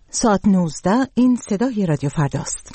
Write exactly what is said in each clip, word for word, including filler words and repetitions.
ساعت نوزده، این صدای رادیو فرداست.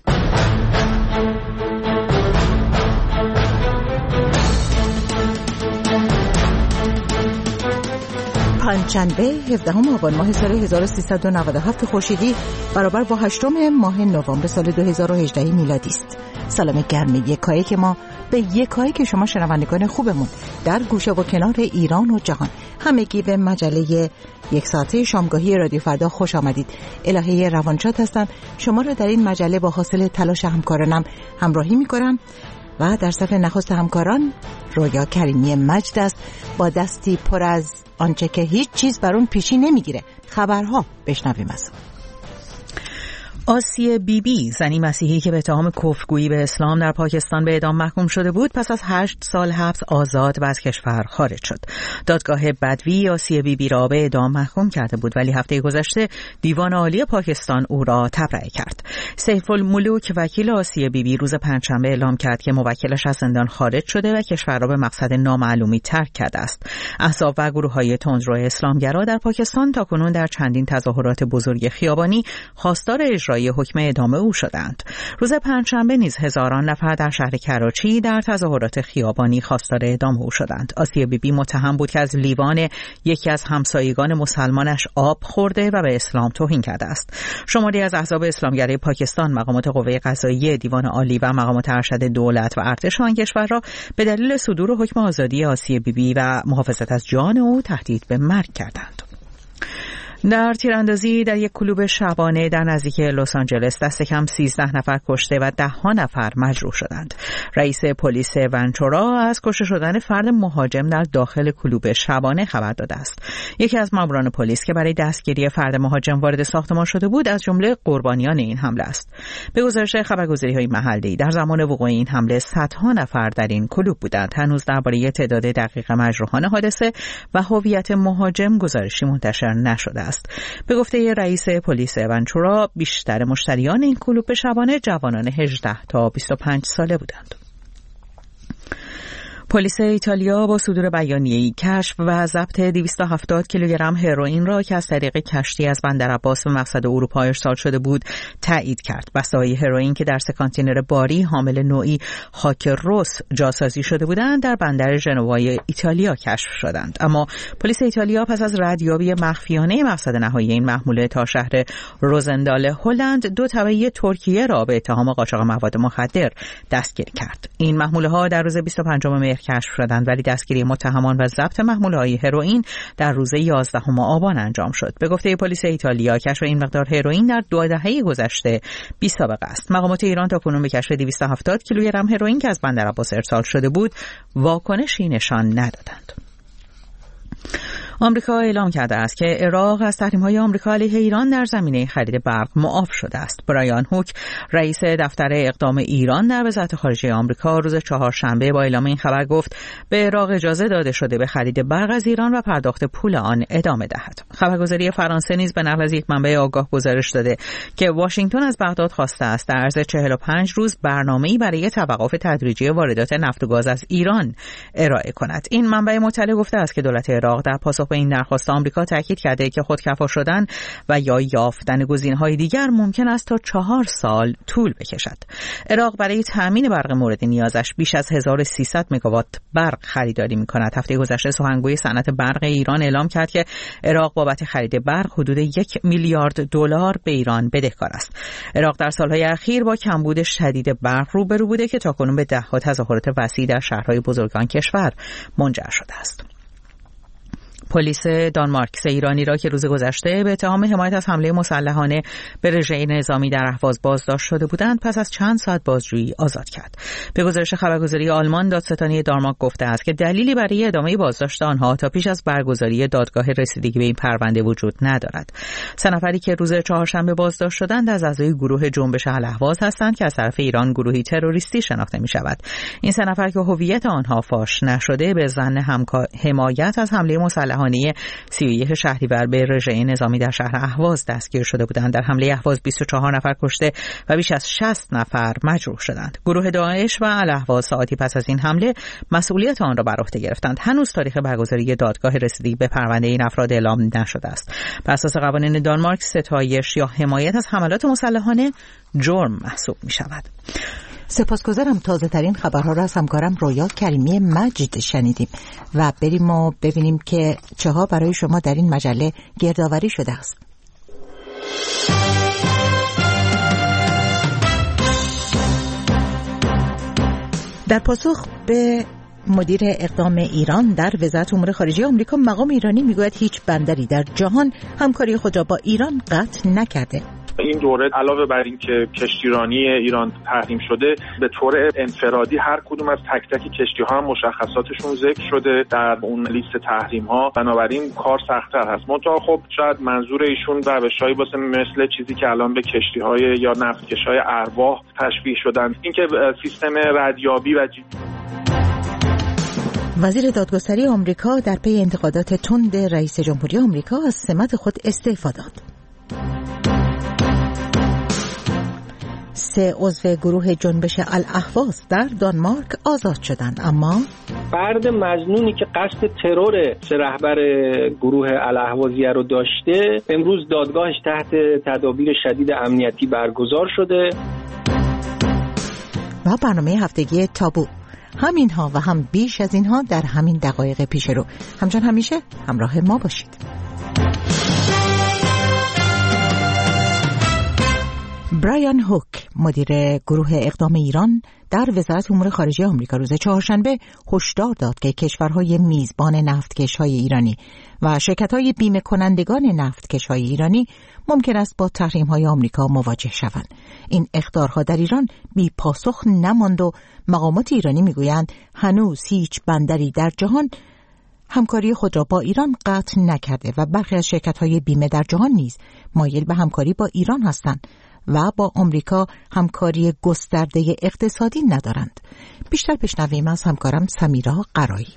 پنجشنبه هفدهم آبان ماه سال هزار و سیصد و نود و هفت خورشیدی برابر با هشتم ماه نوامبر سال دو هزار و هجده میلادی است. سلام گرم یکایی که ما به یکایی که شما شنوندگان خوبمون در گوشه و کنار ایران و جهان همگی به مجله یک ساعته شامگاهی رادیو فردا خوش آمدید. الهه روانشاد هستم، شما رو در این مجله با حاصل تلاش همکارانم همراهی میکنم و در صف نخست همکاران رویا کریمی مجد است با دستی پر از آنچه که هیچ چیز بر اون پیشی نمیگیره. خبرها بشنویم از آسیه بیبی، زنی مسیحی که به اتهام کفرگویی به اسلام در پاکستان به اعدام محکوم شده بود، پس از هشت سال حبس آزاد و از کشور خارج شد. دادگاه بدوی آسیه بیبی را به اعدام محکوم کرده بود، ولی هفته گذشته دیوان عالی پاکستان او را تبرئه کرد. سیف الملوک، وکیل آسیه بیبی، روز پنجشنبه اعلام کرد که موکلش از زندان خارج شده و کشور را به مقصد نامعلومی ترک کرده است. احزاب و گروه‌های تندرو اسلامگرا در پاکستان تاکنون در چندین تظاهرات بزرگ خیابانی خواستار اجرای حکم اعدام او شدند. روز پنجشنبه نیز هزاران نفر در شهر کراچی در تظاهرات خیابانی خواستار اعدام او شدند. آسیه بیبی متهم بود که از لیوان یکی از همسایگان مسلمانش آب خورده و به اسلام توهین کرده است. شماری از احزاب اسلامگرای پاکستان، مقامات قوه قضاییه، دیوان عالی و مقامات ارشد دولت و ارتش آن کشور را به دلیل صدور حکم آزادی آسیه بیبی و محافظت از جان او تهدید به مرگ کردند. در تیراندازی در یک کلوب شبانه در نزدیک لس آنجلس دست کم سیزده نفر کشته و ده ها نفر مجروح شدند. رئیس پلیس ونچورا از کشته شدن فرد مهاجم در داخل کلوب شبانه خبر داده است. یکی از ماموران پلیس که برای دستگیری فرد مهاجم وارد ساختمان شده بود از جمله قربانیان این حمله است. به گزارش خبرگزاری‌های محلی، در زمان وقوع این حمله صدها نفر در این کلوب بودند. هنوز درباره تعداد دقیق مجروحان حادثه و هویت مهاجم گزارشی منتشر نشده است. به گفته رئیس پلیس ونچورا، بیشتر مشتریان این کلوب شبانه جوانان هجده تا بیست و پنج ساله بودند. پلیس ایتالیا با صدور بیانیه‌ای کشف و ضبط دویست و هفتاد کیلوگرم هروئین را که از طریق کشتی از بندر عباس به مقصد اروپا ارسال شده بود تایید کرد. بسته‌های هروئین که در سه کانتینر باری حامل نوعی خاک رس جاسازی شده بودند در بندر ژنوای ایتالیا کشف شدند. اما پلیس ایتالیا پس از ردیابی مخفیانه مقصد نهایی این محموله تا شهر روزندال هلند، دو تبعی ترکیه را به اتهام قاچاق مواد مخدر دستگیر کرد. این محموله‌ها در روز بیست و پنجم مهر کشف شدند، ولی دستگیری متهمان و ضبط محموله‌های هروئین در روز یازدهم آبان انجام شد. به گفته پلیس ایتالیا، کشف این مقدار هروئین در دو دهه گذشته بی‌سابقه است. مقامات ایران تاکنون به کشف دویست و هفتاد کیلوگرم هروئین که از بندر عباس ارسال شده بود واکنشی نشان ندادند. آمریکا اعلام کرده است که عراق از تحریم‌های آمریکا علیه ایران در زمینه خرید برق معاف شده است. برایان هوک، رئیس دفتر اقدام ایران در وزارت خارجه آمریکا، روز چهارشنبه با اعلام این خبر گفت به عراق اجازه داده شده به خرید برق از ایران و پرداخت پول آن ادامه دهد. خبرگزاری فرانسه نیز به نقل از یک منبع آگاه گزارش داده که واشنگتن از بغداد خواسته است در عرض چهل و پنج روز برنامه‌ای برای توقف تدریجی واردات نفت و گاز از ایران ارائه کند. این منبع مطلع گفته است که دولت عراق در پاسخ به این درخواست آمریکا تاکید کرده که خودکفا شدن و یا یافتن گزینه‌های دیگر ممکن است تا چهار سال طول بکشد. عراق برای تامین برق مورد نیازش بیش از هزار و سیصد مگاوات برق خریداری می‌کند. هفته گذشته سخنگوی صنعت برق ایران اعلام کرد که عراق بابت خرید برق حدود یک میلیارد دلار به ایران بدهکار است. عراق در سال‌های اخیر با کمبود شدید برق روبرو بوده که تاکنون به ده‌ها تظاهرات وسیع در شهرهای بزرگ آن کشور منجر شده است. پلیس دانمارک سه ایرانی را که روز گذشته به اتهام حمایت از حمله مسلحانه به رژه نظامی در اهواز بازداشت شده بودند پس از چند ساعت بازجویی آزاد کرد. به گزارش خبرگزاری آلمان، دادستانی دانمارک گفته است که دلیلی برای ادامه بازداشت آنها تا پیش از برگزاری دادگاه رسیدگی به این پرونده وجود ندارد. سه نفری که روز چهارشنبه بازداشت شدند از اعضای گروه جنبش الاهواز هستند که از طرف ایران گروهی تروریستی شناخته می شود. این سه نفر که هویت آنها فاش نشده به ظن حمایت از حمله مسلحانه مسلحانه سی و یک شهریور به رژه نظامی در شهر اهواز دستگیر شده بودند. در حمله اهواز بیست و چهار نفر کشته و بیش از شصت نفر مجروح شدند. گروه داعش و الاهواز ساعتی پس از این حمله مسئولیت آن را بر عهده گرفتند. هنوز تاریخ برگزاری دادگاه رسیدگی به پرونده این افراد اعلام نشده است. بر اساس قوانین دانمارک ستایش یا حمایت از حملات مسلحانه جرم محسوب می شود. سپاسگزارم. تازه ترین خبرها را از همکارم رویا کریمی مجد شنیدیم و بریم و ببینیم که چه ها برای شما در این مجله گردآوری شده است. در پاسخ به مدیر اقدام ایران در وزارت امور خارجه آمریکا، مقام ایرانی میگوید هیچ بندری در جهان همکاری خود را با ایران قطع نکرده. این دوره علاوه بر این که کشتیرانی ایران تحریم شده، به طور انفرادی هر کدوم از تک تک کشتی‌ها هم مشخصاتشون ذکر شده در اون لیست تحریم‌ها، بنابراین کار سخت‌تر هست. منتها خب شاید منظور ایشون روش‌هایی باشه مثل چیزی که الان به کشتی‌های یا نفتکش‌های ارواح تشبیه شدن، اینکه سیستم ردیابی و جی... وزیر دادگستری آمریکا در پی انتقادات تند رئیس جمهوری آمریکا از سمت خود استعفا داد. سه عضو گروه جنبش الاهواز در دانمارک آزاد شدند، اما فرد مظنونی که قصد ترور سه رهبر گروه الاهوازیه رو داشته امروز دادگاهش تحت تدابیر شدید امنیتی برگزار شده. و برنامه هفتگی تابو، همین ها و هم بیش از اینها در همین دقایق پیش رو. همچون همیشه همراه ما باشید. برایان هوک، مدیر گروه اقدام ایران در وزارت امور خارجه آمریکا، روز چهارشنبه هشدار داد که کشورهای میزبان نفتکش‌های ایرانی و شرکت‌های بیمه کنندگان نفتکش‌های ایرانی ممکن است با تحریم‌های آمریکا مواجه شوند. این اخطارها در ایران بی پاسخ نماند و مقامات ایرانی میگویند هنوز هیچ بندری در جهان همکاری خود را با ایران قطع نکرده و برخی از شرکت‌های بیمه در جهان نیز مایل به همکاری با ایران هستند و با آمریکا همکاری گسترده اقتصادی ندارند. بیشتر بشنویم از همکارم سمیرا قرایی.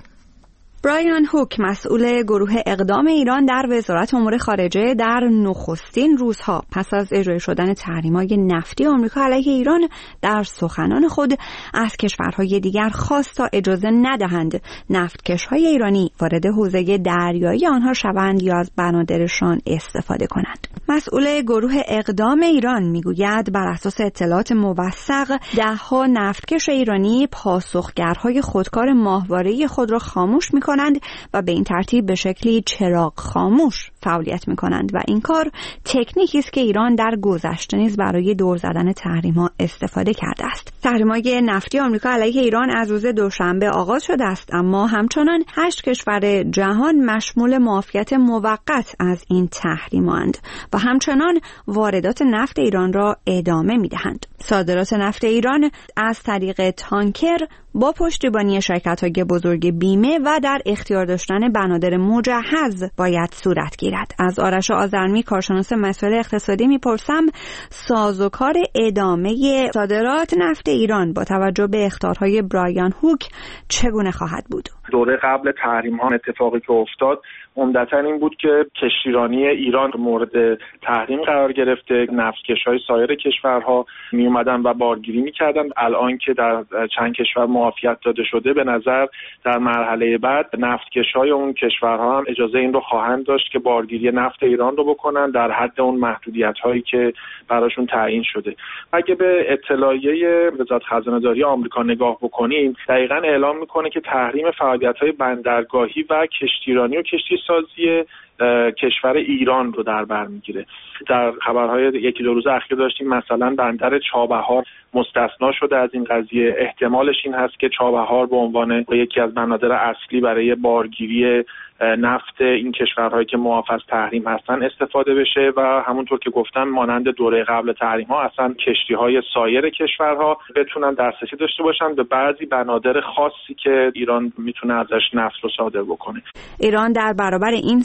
برایان هوک، مسئول گروه اقدام ایران در وزارت امور خارجه، در نخستین روزها پس از اجرای شدن تحریم‌های نفتی آمریکا علیه ایران در سخنان خود از کشورهای دیگر خواست تا اجازه ندهند نفتکش‌های ایرانی وارد حوزه دریایی آنها شوند یا از بنادرشان استفاده کنند. مسئول گروه اقدام ایران میگوید بر اساس اطلاعات موثق ده‌ها نفتکش ایرانی پاسخگرهای خودکار ماهواره‌ای خود را خاموش می‌کنند کنند و به این ترتیب به شکلی چراغ خاموش فعالیت می‌کنند و این کار تکنیکی است که ایران در گذشته نیز برای دور زدن تحریم‌ها استفاده کرده است. تحریم‌های نفتی آمریکا علیه ایران از روز دوشنبه آغاز شده است، اما همچنان هشت کشور جهان مشمول معافیت موقت از این تحریم‌اند و همچنان واردات نفت ایران را ادامه می‌دهند. صادرات نفت ایران از طریق تانکر با پشتیبانی شرکت‌های بزرگ بیمه و در اختیار داشتن بنادر مجهز باید صورت گیرد. از آرش آذرمی، کارشناس مسائل اقتصادی، میپرسم سازوکار ادامه صادرات نفت ایران با توجه به اخطارهای برایان هوک چگونه خواهد بود؟ دوره قبل تحریم ها اتفاقی که افتاد عمدتاً این بود که کشتیرانی ایران مورد تحریم قرار گرفته، نفتکش‌های سایر کشورها می اومدن و بارگیری می‌کردن. الان که در چند کشور معافیت داده شده، به نظر در مرحله بعد نفتکش‌های اون کشورها هم اجازه این رو خواهند داشت که بارگیری نفت ایران رو بکنن در حد اون محدودیت‌هایی که براشون تعیین شده. اگه به اطلاعیه وزارت خزانه‌داری آمریکا نگاه بکنیم، دقیقاً اعلام می‌کنه که تحریم فعالیت‌های بندرگاهی و کشتیرانی و کشتی سازی کشور ایران رو در بر میگیره. در خبرهای یکی دو روز اخیر داشتیم مثلا بندر چابهار مستثنا شده از این قضیه. احتمالش این هست که چابهار به عنوان یکی از بنادر اصلی برای بارگیری نفت این کشورهایی که معاف از تحریم هستن استفاده بشه و همونطور که گفتم مانند دوره قبل تحریم ها اصلا کشتی‌های سایر کشورها بتونن دسترسی داشته باشن به بعضی بنادر خاصی که ایران میتونه ازش نفت رو صادر بکنه. ایران در برابر این صحبت‌های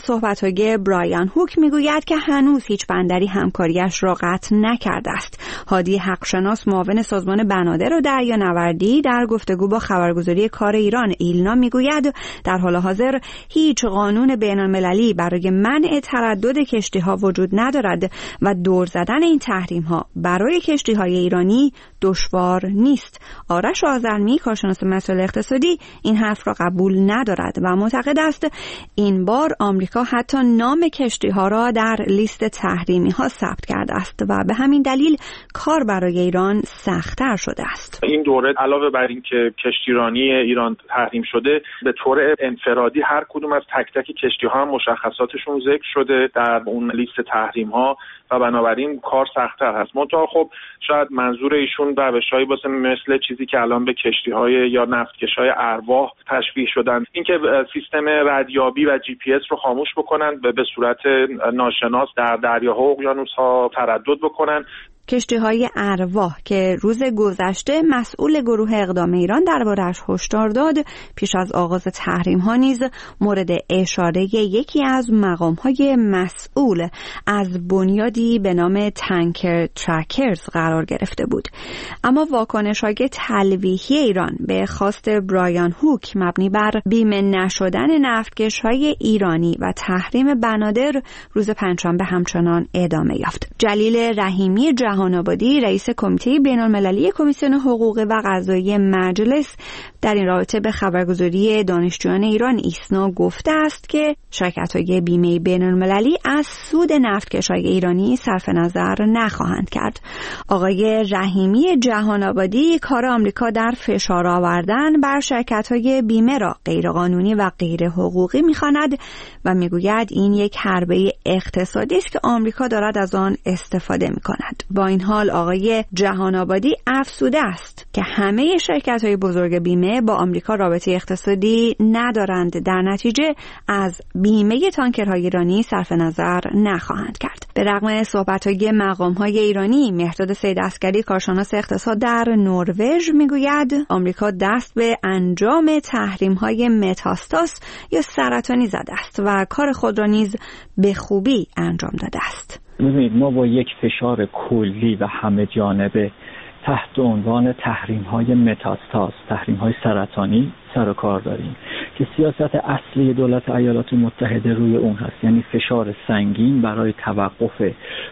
شرکت‌های برایان هوک میگوید که هنوز هیچ بندری همکاریش را قطع نکرده است. هادی حقشناس معاون سازمان بنادر و دریانوردی در گفتگو با خبرگزاری کار ایران ایلنا میگوید در حال حاضر هیچ قانون بین‌المللی برای منع تردد کشتی‌ها وجود ندارد و دور زدن این تحریم‌ها برای کشتی‌های ایرانی دشوار نیست. آرش آذرمی کارشناس مسائل اقتصادی این حرف را قبول ندارد و معتقد است این بار آمریکا حتی نام کشتی‌ها را در لیست تحریمی‌ها ثبت کرده است و به همین دلیل کار برای ایران سخت‌تر شده است. این دوره علاوه بر این که کشتیرانی ایران تحریم شده، به طور انفرادی هر کدوم از تک تک کشتی‌ها هم مشخصاتشون ذکر شده در اون لیست تحریم‌ها و بنابراین کار سخت‌تر هست. منتها خب شاید منظور ایشون روش‌هایی باشه مثل چیزی که الان به کشتی‌های یا نفتکش‌های ارواح تشبیه شدن، اینکه سیستم ردیابی و جی پی اس رو خاموش بکنن، به صورت ناشناس در دریاها و اقیانوس‌ها تردد بکنن. کشتی‌های ارواح که روز گذشته مسئول گروه اقدام ایران درباره‌اش هشدار داد، پیش از آغاز تحریم‌ها نیز مورد اشاره یکی از مقام‌های مسئول از بنیادی به نام تانکر ترکرز قرار گرفته بود. اما واکنش‌های تلویحی ایران به خواست برایان هوک مبنی بر بیمه نشدن نفتکش‌های ایرانی و تحریم بنادر روز پنجشنبه همچنان ادامه یافت. جلیل رحیمی جهان آبادی رئیس کمیته بین‌المللی کمیسیون حقوق و قضایی مجلس در این رابطه به خبرگزاری دانشجویان ایران ایسنا گفته است که شرکت‌های بیمه بین‌المللی از سود نفتکش‌های ایرانی صرف نظر نخواهند کرد. آقای رحیمی جهان آبادی کار آمریکا در فشار آوردن بر شرکت‌های بیمه را غیرقانونی و غیر حقوقی می‌خواند و می‌گوید این یک حربه اقتصادی است که آمریکا دارد از آن استفاده می‌کند. با این حال آقای جهان آبادی افسوده است که همه شرکت‌های بزرگ بیمه با آمریکا رابطه اقتصادی ندارند، در نتیجه از بیمه تانکرهای ایرانی صرف نظر نخواهند کرد. به رغم صحبت‌های مقام‌های ایرانی، مهرداد سیدعسکری کارشناس اقتصاد در نروژ میگوید آمریکا دست به انجام تحریم‌های متاستاس یا سرطانی زده است و کار خود را نیز به خوبی انجام داده است. ببینید ما با یک فشار کلی و همه جانبه تحت عنوان تحریم‌های متاستاز، تحریم‌های سرطانی سر و کار داریم که سیاست اصلی دولت ایالات متحده روی اون هست، یعنی فشار سنگین برای توقف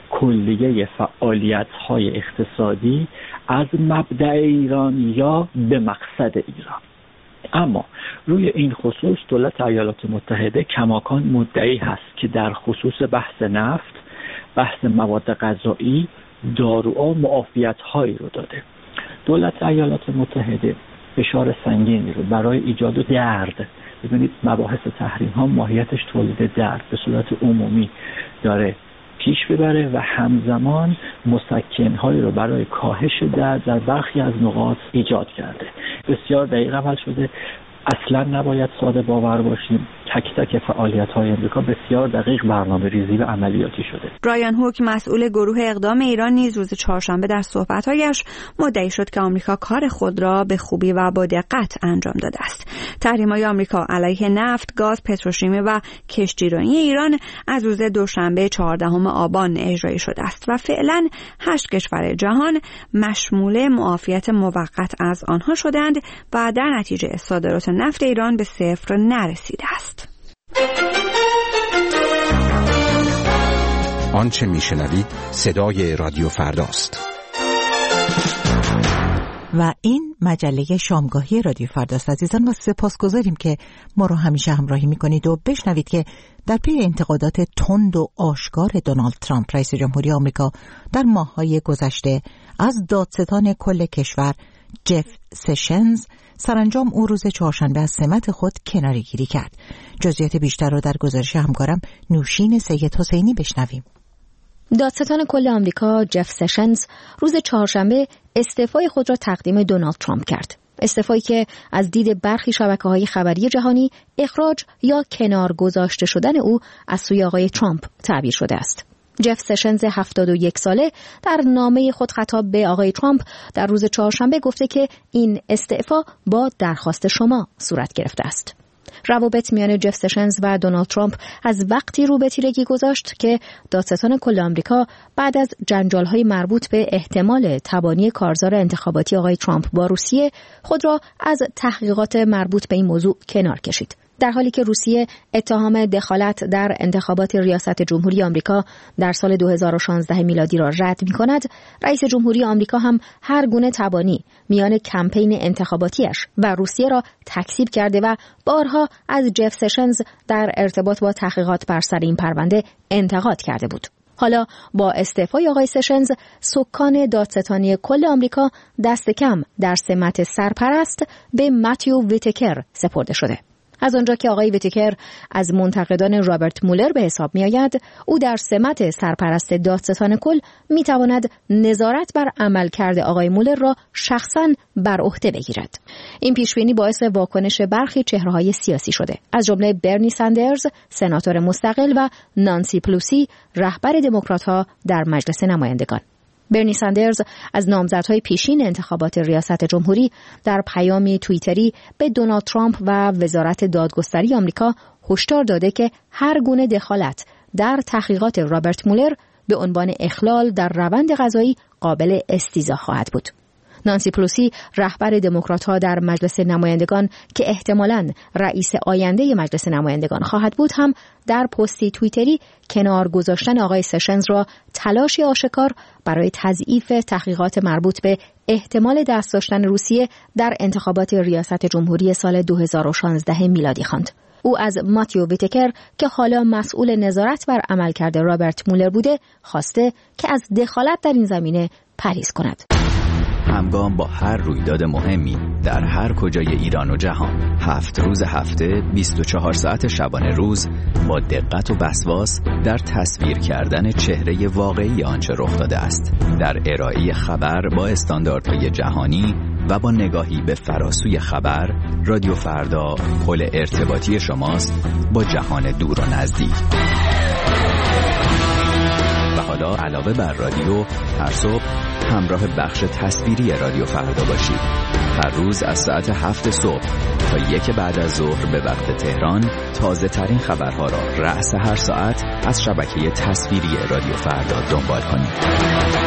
کلیه فعالیت‌های اقتصادی از مبدأ ایران یا به مقصد ایران. اما روی این خصوص دولت ایالات متحده کماکان مدعی هست که در خصوص بحث نفت، بحث مواد غذایی، داروها معافیت‌هایی رو داده. دولت ایالات متحده فشار سنگینی رو برای ایجاد درد، ببینید مباحث تحریم ها ماهیتش تولید درد به صورت عمومی داره پیش ببره و همزمان مسکن‌هایی رو برای کاهش درد در برخی از نقاط ایجاد کرده. بسیار دقیق عمل شده. اصلا نباید ساده باور باشیم. تک تک فعالیت‌های امریکا بسیار دقیق برنامه ریزی و عملیاتی شده. برایان هوک مسئول گروه اقدام ایران نیز روز چهارشنبه در صحبت‌هایش مدعی شد که آمریکا کار خود را به خوبی و با دقت انجام داده است. تحریم‌های آمریکا علیه نفت، گاز، پتروشیمی و کشتیرانی ایران از روز دوشنبه چهاردهم آبان اجرایی شده است و فعلا هشت کشور جهان مشمول معافیت موقت از آنها شدند و در نتیجه صادرات نفت ایران به صفر نرسیده است. آنچه میشنوید صدای رادیو فرداست و این مجله شامگاهی رادیو فرداست. عزیزان ما سپاسگزاریم که ما رو همیشه همراهی میکنید و بشنوید که در پی انتقادات تند و آشکار دونالد ترامپ رئیس جمهوری آمریکا در ماه‌های گذشته از دادستان کل کشور جف سشنز، سرانجام او روز چهارشنبه از سمت خود کناره‌گیری کرد. جزئیات بیشتر را در گزارش همکارم نوشین سید حسینی بشنویم. دادستان کل آمریکا جف سشنز روز چهارشنبه استعفای خود را تقدیم دونالد ترامپ کرد. استعفایی که از دید برخی شبکه‌های خبری جهانی اخراج یا کنار گذاشته شدن او از سوی آقای ترامپ تعبیر شده است. جف سشنز هفتاد و یک ساله در نامه خود خطاب به آقای ترامپ در روز چهارشنبه گفته که این استعفا با درخواست شما صورت گرفته است. روابط میان جف سشنز و دونالد ترامپ از وقتی رو به تیرگی گذاشت که دادستان کل آمریکا بعد از جنجال‌های مربوط به احتمال تبانی کارزار انتخاباتی آقای ترامپ با روسیه خود را از تحقیقات مربوط به این موضوع کنار کشید. در حالی که روسیه اتهام دخالت در انتخابات ریاست جمهوری آمریکا در سال دو هزار و شانزده میلادی را رد می‌کند، رئیس جمهوری آمریکا هم هر گونه تبانی میان کمپین انتخاباتیش و روسیه را تکذیب کرده و بارها از جف سشنز در ارتباط با تحقیقات بر سر این پرونده انتقاد کرده بود. حالا با استعفای آقای سشنز، سکان دادستانی کل آمریکا دست کم در سمت سرپرست به متیو ویتکر سپرده شده. از آنجا که آقای ویتکر از منتقدان رابرت مولر به حساب می آید، او در سمت سرپرست دادستان کل می تواند نظارت بر عملکرد آقای مولر را شخصاً بر عهده بگیرد. این پیشبینی باعث واکنش برخی چهره‌های سیاسی شده، از جمله برنی ساندرز، سناتور مستقل و نانسی پلوسی، رهبر دموکرات‌ها در مجلس نمایندگان. برنی ساندرز از نامزدهای پیشین انتخابات ریاست جمهوری در پیامی توییتری به دونالد ترامپ و وزارت دادگستری آمریکا هشدار داده که هر گونه دخالت در تحقیقات رابرت مولر به عنوان اخلال در روند قضایی قابل استیضاح خواهد بود. نانسی پلوسی، رهبر دموکرات‌ها در مجلس نمایندگان که احتمالاً رئیس آینده مجلس نمایندگان خواهد بود، هم در پستی توییتری کنار گذاشتن آقای سشنز را تلاشی آشکار برای تضعیف تحقیقات مربوط به احتمال دست داشتن روسیه در انتخابات ریاست جمهوری سال دو هزار و شانزده میلادی خواند. او از ماتیو ویتکر که حالا مسئول نظارت بر عملکرد رابرت مولر بوده خواسته که از دخالت در این زمینه پرهیز کند. همگام با هر رویداد مهمی در هر کجای ایران و جهان، هفت روز هفته، بیست و چهار ساعت شبانه روز، با دقت و وسواس در تصویر کردن چهره واقعی آنچه رخ داده است، در ارائه خبر با استانداردهای جهانی و با نگاهی به فراسوی خبر، رادیو فردا پل ارتباطی شماست با جهان دور و نزدیک. و حالا علاوه بر رادیو، هر صبح همراه بخش تصویری رادیو فردا باشید. هر روز از ساعت هفت صبح تا یک بعد از ظهر به وقت تهران، تازه ترین خبرها را رأس هر ساعت از شبکه تصویری رادیو فردا دنبال کنید.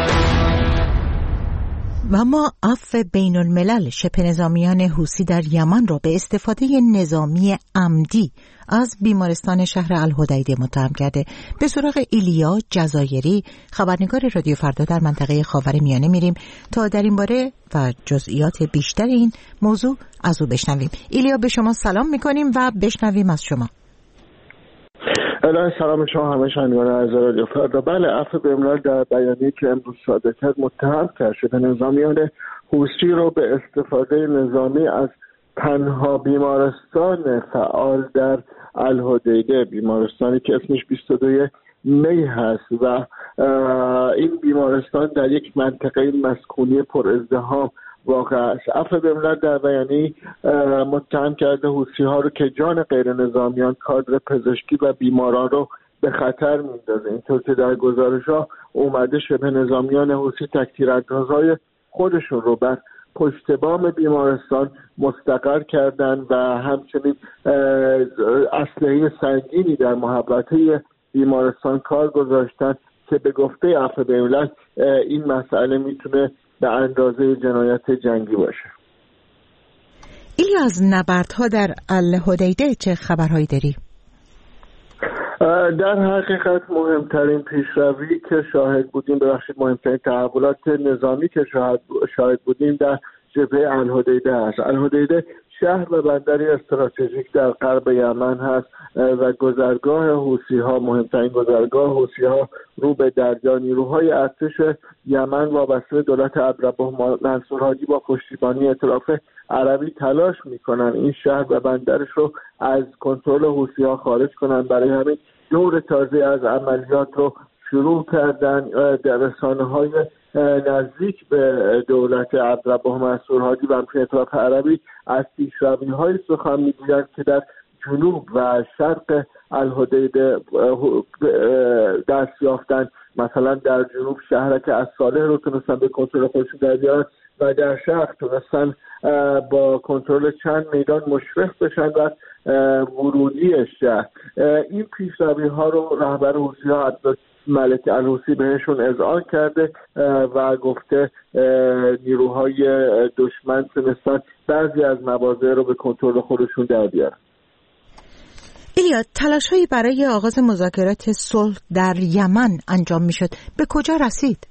و ما عفو بین الملل شبه نظامیان حوثی در یمن را به استفاده نظامی عمدی از بیمارستان شهر الحدیده متهم کرده. به سراغ ایلیا جزایری، خبرنگار رادیو فردا در منطقه خاورمیانه میریم تا در این باره و جزئیات بیشتر این موضوع از او بشنویم. ایلیا، به شما سلام میکنیم و بشنویم از شما. الان سلام شما همه شنوندگان از رادیو فردا. بله، عفو بین الملل در بیانیه‌ای که امروز صادر کرد متهم کرد شده نظامیان حوثی رو به استفاده نظامی از تنها بیمارستان فعال در الحدیده، بیمارستانی که اسمش بیست و دو می هست و این بیمارستان در یک منطقه مسکونی پر ازدحام واقع است. عفو بین الملل در بیانیه متهم کرده حوثی ها رو که جان غیر نظامیان، کادر پزشکی و بیماران رو به خطر میندازه. اینطور که در گزارش ها اومده شبه نظامیان حوثی تک‌تیراندازهای خودشون رو بر پشت بام بیمارستان مستقر کردن و همچنین اسلحه سنگینی در محوطه بیمارستان کار گذاشتن که به گفته عفو بین الملل این مسئله میتونه به اندازه جنایت جنگی باشه. ایلی، از نبردها در الحدیده چه خبرهایی داری؟ در حقیقت مهمترین پیشروی که شاهد بودیم، ببخشید مهمترین تحولات نظامی که شاهد شاهد بودیم در جبهه الحدیده است. الحدیده شهر و بندری استراتژیک در غرب یمن هست و گذرگاه حوثی ها، مهمترین گذرگاه حوثی ها رو به دریا. نیروهای ارتش یمن وابسته دولت عبدالرب منصور هادی با پشتیبانی ائتلاف عربی تلاش میکنن این شهر و بندرش رو از کنترل حوثی ها خارج کنن. برای همین دور تازه از عملیات رو شروع کردن. در رسانه‌های نزدیک به دولت عبدالرب منصور هادی و ائتلاف عربی از پیشروی‌های سخن میگویند که در جنوب و شرق الحدیده دست یافتن مثلا در جنوب شهرک از صالح رو تونستن به کنترل خودشون در بیارن و در شرق تونستن با کنترل چند میدان مشرف بشن و ورودی شهر. این پیشروی ها رو رهبر حوثی ها ملک الحوثی بهشون اذعان کرده و گفته نیروهای دشمن تونستن بعضی از مواضع رو به کنترل خودشون در بیارن. ایلیا، تلاش‌هایی برای آغاز مذاکرات صلح در یمن انجام میشد، به کجا رسید؟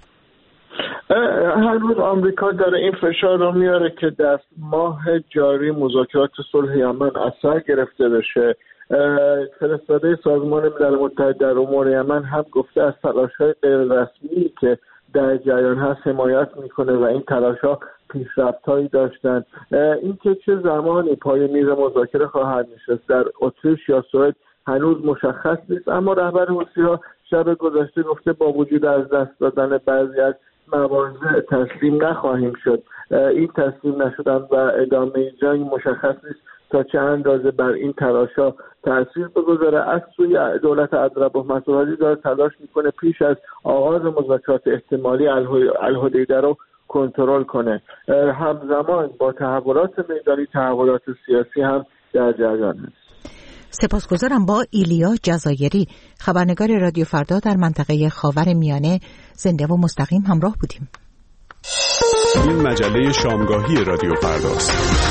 هنوز آمریکا داره این فشار رو میاره که در ماه جاری مذاکرات صلح یمن اثر گرفته بشه. فرستاده سازمان ملل متحد در امور یمن هم گفته از تلاش‌های غیر رسمی که در جریان هست حمایت میکنه و این تلاش‌ها پیشرفت‌هایی داشتن. این که چه زمانی پای میز مذاکره خواهد نشست در اتریش یا سوئد هنوز مشخص نیست، اما رهبر حوثی‌ها شب گذشته گفته با وجود از دست دادن بعضی از مواضع تسلیم نخواهیم شد. این تسلیم نشدن و ادامه جنگ مشخص نیست تا چه اندازه بر این تلاش‌ها تأثیر بگذاره. از سوی دولت عبدالرب منصور داره تلاش میکنه پیش از آغاز مذاکرات احتمالی الحدیده رو کنترل کنه. همزمان با تحولات میدانی تحولات سیاسی هم در جریان است. سپاسگزارم. با ایلیا جزایری، خبرنگار رادیو فردا در منطقه خاورمیانه، زنده و مستقیم همراه بودیم. این مجله شامگاهی رادیو فرداست.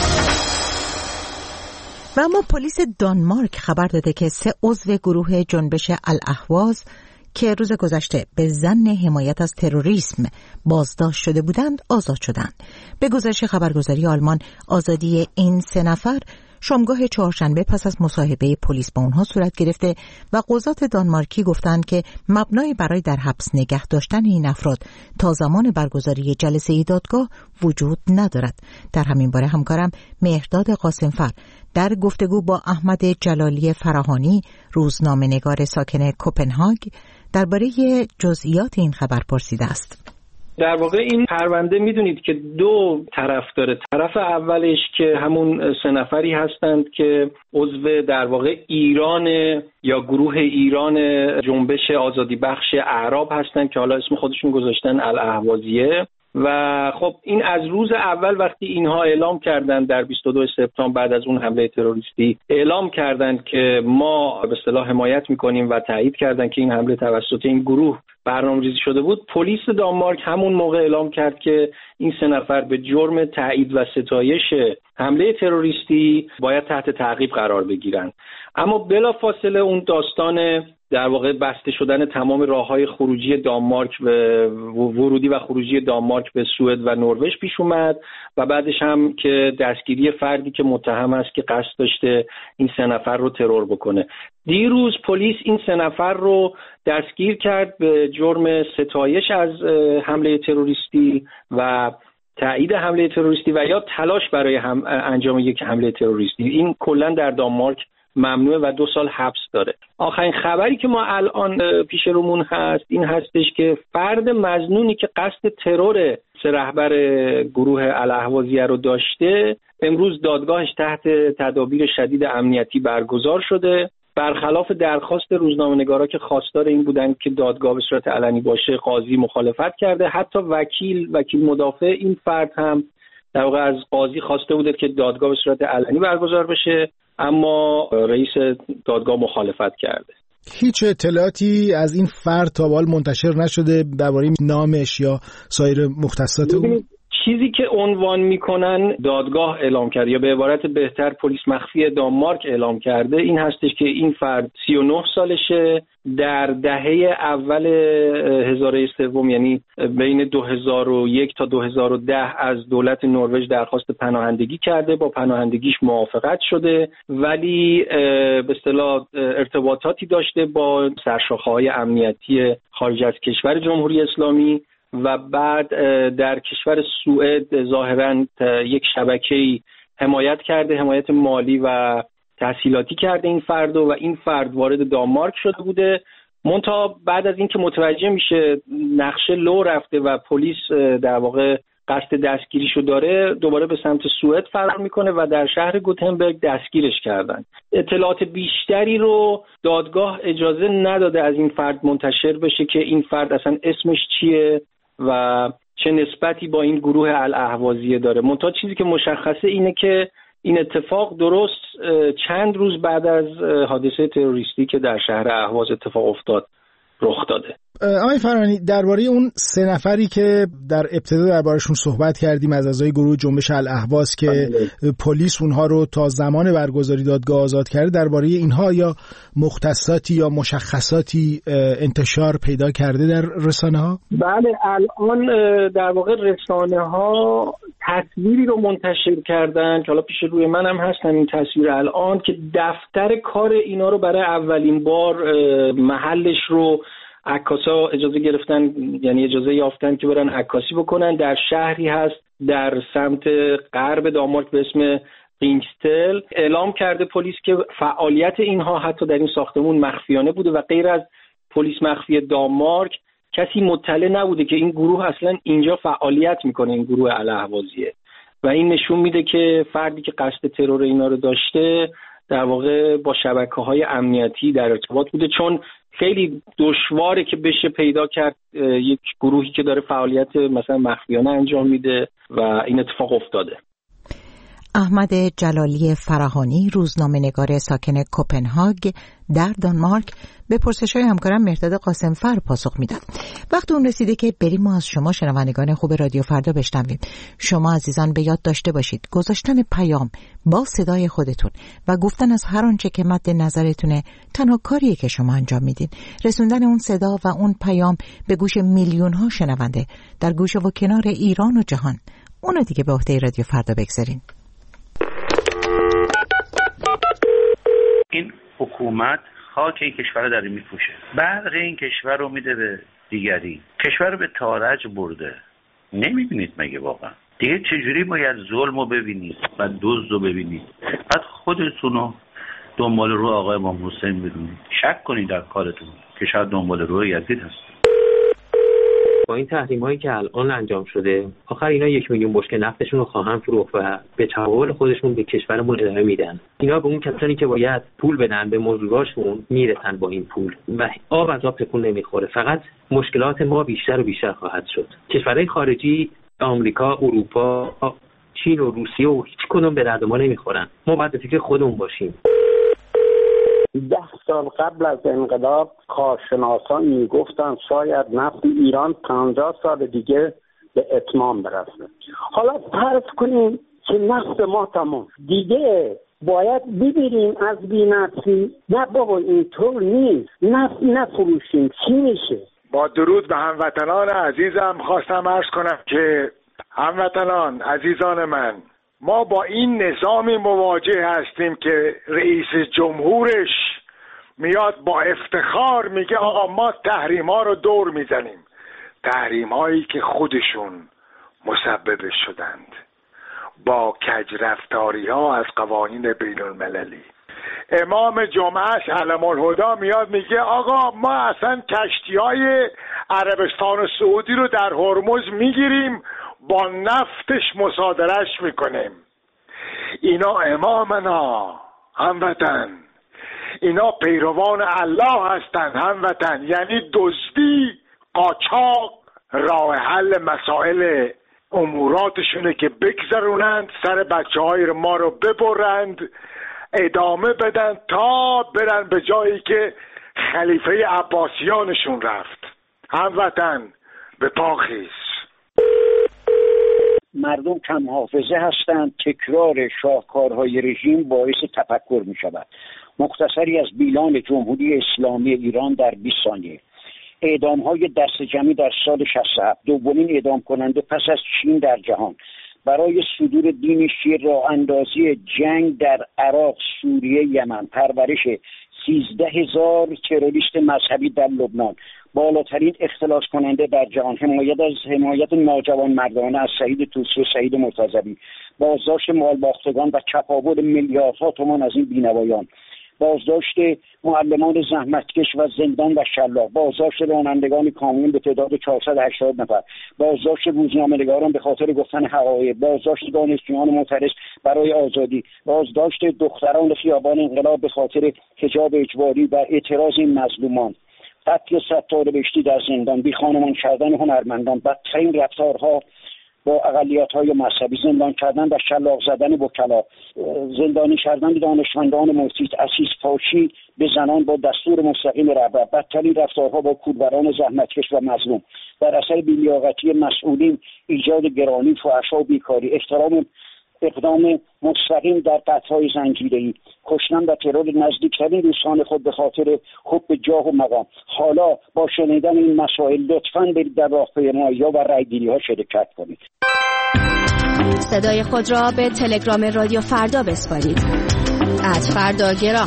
و اما پلیس دانمارک خبر داده که سه عضو گروه جنبش الاهواز که روز گذشته به ظن حمایت از تروریسم بازداشت شده بودند آزاد شدند. به گزارش خبرگزاری آلمان، آزادی این سه نفر شامگاه چهارشنبه پس از مصاحبه پلیس با اونها صورت گرفته و قضات دانمارکی گفتند که مبنایی برای در حبس نگه داشتن این افراد تا زمان برگزاری جلسه دادگاه وجود ندارد. در همین باره همکارم مهرداد قاسمفر در گفتگو با احمد جلالی فراهانی، روزنامه‌نگار ساکن کوپنهاگ، درباره جزئیات این خبر پرسیده است. در واقع این پرونده میدونید که دو طرف داره. طرف اولش که همون سه نفری هستند که عضو در واقع ایران یا گروه ایران جنبش آزادی بخش اعراب هستند که حالا اسم خودشون گذاشتن الاهوازیه. و خب این از روز اول وقتی اینها اعلام کردن در بیست و دو سپتامبر بعد از اون حمله تروریستی اعلام کردند که ما به اصطلاح حمایت میکنیم و تایید کردن که این حمله توسط این گروه برنامه‌ریزی شده بود، پلیس دانمارک همون موقع اعلام کرد که این سه نفر به جرم تایید و ستایش حمله تروریستی باید تحت تعقیب قرار بگیرن. اما بلافاصله اون داستان در واقع بسته شدن تمام راه‌های خروجی دانمارک به ورودی و خروجی دانمارک به سوئد و نروژ پیش اومد و بعدش هم که دستگیری فردی که متهم است که قصد داشته این سه نفر رو ترور بکنه. دیروز پلیس این سه نفر رو دستگیر کرد به جرم ستایش از حمله تروریستی و تایید حمله تروریستی و یا تلاش برای هم انجام یک حمله تروریستی. این کلا در دانمارک ممنوعه و دو سال حبس داره. آخرین خبری که ما الان پیش رومون هست این هستش که فرد مظنونی که قصد ترور سه رهبر گروه الاهوازیه رو داشته امروز دادگاهش تحت تدابیر شدید امنیتی برگزار شده. برخلاف درخواست روزنامه‌نگارا که خواستار این بودند که دادگاه به صورت علنی باشه، قاضی مخالفت کرده. حتی وکیل وکیل مدافع این فرد هم در واقع از قاضی خواسته بوده که دادگاه به صورت علنی برگزار بشه، اما رئیس دادگاه مخالفت کرده. هیچ اطلاعاتی از این فرد تا به حال منتشر نشده درباره نامش یا سایر مختصات او؟ چیزی که عنوان میکنن دادگاه اعلام کرده یا به عبارت بهتر پلیس مخفی دانمارک اعلام کرده این هستش که این فرد سی و نه سالشه، در دهه اول هزاره سوم یعنی بین دو هزار و یک تا دو هزار و ده از دولت نروژ درخواست پناهندگی کرده، با پناهندگیش موافقت شده ولی به اصطلاح ارتباطاتی داشته با سرشاخه‌های امنیتی خارج از کشور جمهوری اسلامی و بعد در کشور سوئد ظاهراً یک شبکه‌ای حمایت کرده، حمایت مالی و تحصیلاتی کرده این فرد و این فرد وارد دانمارک شده بوده. منتها بعد از اینکه متوجه میشه نقشه لو رفته و پلیس در واقع قصد دستگیریشو داره دوباره به سمت سوئد فرار میکنه و در شهر گوتنبرگ دستگیرش کردن. اطلاعات بیشتری رو دادگاه اجازه نداده از این فرد منتشر بشه که این فرد اصلا اسمش چیه و چه نسبتی با این گروه الاهوازیه داره. منتها چیزی که مشخصه اینه که این اتفاق درست چند روز بعد از حادثه تروریستی که در شهر اهواز اتفاق افتاد رخ داده. آقای فرانی، درباره اون سه نفری که در ابتدا دربارشون صحبت کردیم از اعضای گروه جنبش الاهواز که پلیس اونها رو تا زمان برگزاری دادگاه آزاد کرده، درباره اینها یا مختصاتی یا مشخصاتی انتشار پیدا کرده در رسانه ها؟ بله، الان در واقع رسانه ها تصویری رو منتشر کردن که حالا پیش روی من هم هستن این تصویر الان، که دفتر کار اینا رو برای اولین بار محلش رو عکاسا اجازه گرفتن، یعنی اجازه یافتن که برن عکاسی بکنن. در شهری هست در سمت غرب دانمارک به اسم قینگستل. اعلام کرده پلیس که فعالیت اینها حتی در این ساختمون مخفیانه بوده و غیر از پلیس مخفی دانمارک کسی مطلع نبوده که این گروه اصلا اینجا فعالیت میکنه، این گروه الاهوازیه. و این نشون میده که فردی که قصد ترور اینا رو داشته در واقع با شبکه‌های امنیتی در ارتباط بوده، چون خیلی دشواره که بشه پیدا کرد یک گروهی که داره فعالیت مثلا مخفیانه انجام میده و این اتفاق افتاده. احمد جلالی فراهانی، روزنامه‌نگار ساکن کوپنهاگ در دانمارک، به پرسش‌های همکارم مهرداد قاسمفر پاسخ میداد. وقت اون رسیده که بریم ما از شما شنوندگان خوب رادیو فردا بشنویم. شما عزیزان به یاد داشته باشید گذاشتن پیام با صدای خودتون و گفتن از هر آنچه که مد نظرتونه تنها کاریه که شما انجام میدین. رسوندن اون صدا و اون پیام به گوش میلیون‌ها شنونده در گوشه و کنار ایران و جهان، اونو دیگه به عهده رادیو فردا بگذارین. این حکومت خاک این کشور رو داره میپوشه، برق این کشور رو میده به دیگری، کشور رو به تارج برده. نمیبینید مگه واقعا دیگه چجوری باید ظلم رو ببینید و دزد رو ببینید؟ بعد خودتون رو دنبال رو آقای امام حسین بدونید، شک کنید در کارتون که شاید دنبال رو یزید هست. با این تحریم‌هایی که الان انجام شده آخر اینا یک میلیون بشکه نفتشون رو خواهن فروخت و به تقابل خودشون به کشورمون ادامه میدن. اینا به اون کسانی که باید پول بدن به موضوعاشون میرسن با این پول و آب از آب تکون نمیخوره. فقط مشکلات ما بیشتر و بیشتر خواهد شد. کشورهای خارجی، آمریکا، اروپا، چین و روسیه و هیچ کدوم به درد ما نمیخورن. ما باید به فکر خودمون باشیم. ده سال قبل از انقلاب کارشناسان میگفتن شاید نفت ایران پنجاه سال دیگه به اتمام برسه. حالا فرض کنیم که نفت ما تمام دیگه باید ببینیم از بی‌نفسی. نه بابا اینطور نیست، نفت نفروشیم چی میشه؟ با درود به هموطنان عزیزم خواستم عرض کنم که هموطنان عزیزان من، ما با این نظامی مواجه هستیم که رئیس جمهورش میاد با افتخار میگه آقا ما تحریم ها رو دور میزنیم، تحریم هایی که خودشون مسببش شدند با کجرفتاری ها از قوانین بین المللی. امام جمعهش علم الهدا میاد میگه آقا ما اصلا کشتی های عربستان و سعودی رو در هرمز میگیریم با نفتش مصادرهش میکنیم. اینا امامنا هموطن، اینا پیروان الله هستند هموطن. یعنی دزدی، قاچاق راه حل مسائل اموراتشونه که بگذرونند، سر بچه های ما رو ببرند، ادامه بدن تا برن به جایی که خلیفه عباسیانشون رفت. هموطن به پا خیز. مردم کم حافظه هستند. تکرار شاهکارهای رژیم باعث تفکر می شود. مختصری از بیلان جمهوری اسلامی ایران در بیست ثانیه. اعدام‌های دست جمعی در سال شصت و هفت، دومین اعدام کننده پس از چین در جهان. برای صدور دین شیعه راه اندازی جنگ در عراق، سوریه، یمن. پرورش سیزده هزار تروریست مذهبی در لبنان. بالاترین اختلاس کننده در جهان. حمایت از حمایت ناجوان مردانه از سعید طوسی و سعید مرتضوی. بازداشت مالباختگان و چپاول میلیاردها تومان از این بینوایان. بازداشت معلمان زحمتکش و زندان و شلاق، بازداشت رانندگان کامیون به تعداد چهارصد و هشتاد نفر، بازداشت روزنامه‌نگاران به خاطر گفتن حقایق، بازداشت دانشجویان معترض برای آزادی، بازداشت دختران خیابان انقلاب به خاطر حجاب اجباری و اعتراض این مظلومان، قتل ستار بهشتی در زندان، بی خانمان کردن هنرمندان، بدترین رفتارها با اقلیت‌های مذهبی، زندان کردن و شلاق زدن وکلا، زندانی کردن دانشمندان مفید، اسیس پاشی به زنان با دستور مستقیم رهبر، بدترین رفتارها با کودوران زحمتکش و مظلوم، در اثر بی‌لیاقتی مسئولین ایجاد گرانی، فحشا و بیکاری، احترام اقدام مستقیم در قطع‌های زنجیره‌ای، کشتن و ترور نزدیکترین دوستان خود به خاطر حب جاه و مقام. حالا با شنیدن این مسائل لطفاً برید در راهپیمایی‌ها و رایگیری‌ها شرکت کنید. صدای خود را به تلگرام رادیو فردا بسپارید. ات فرداگرام.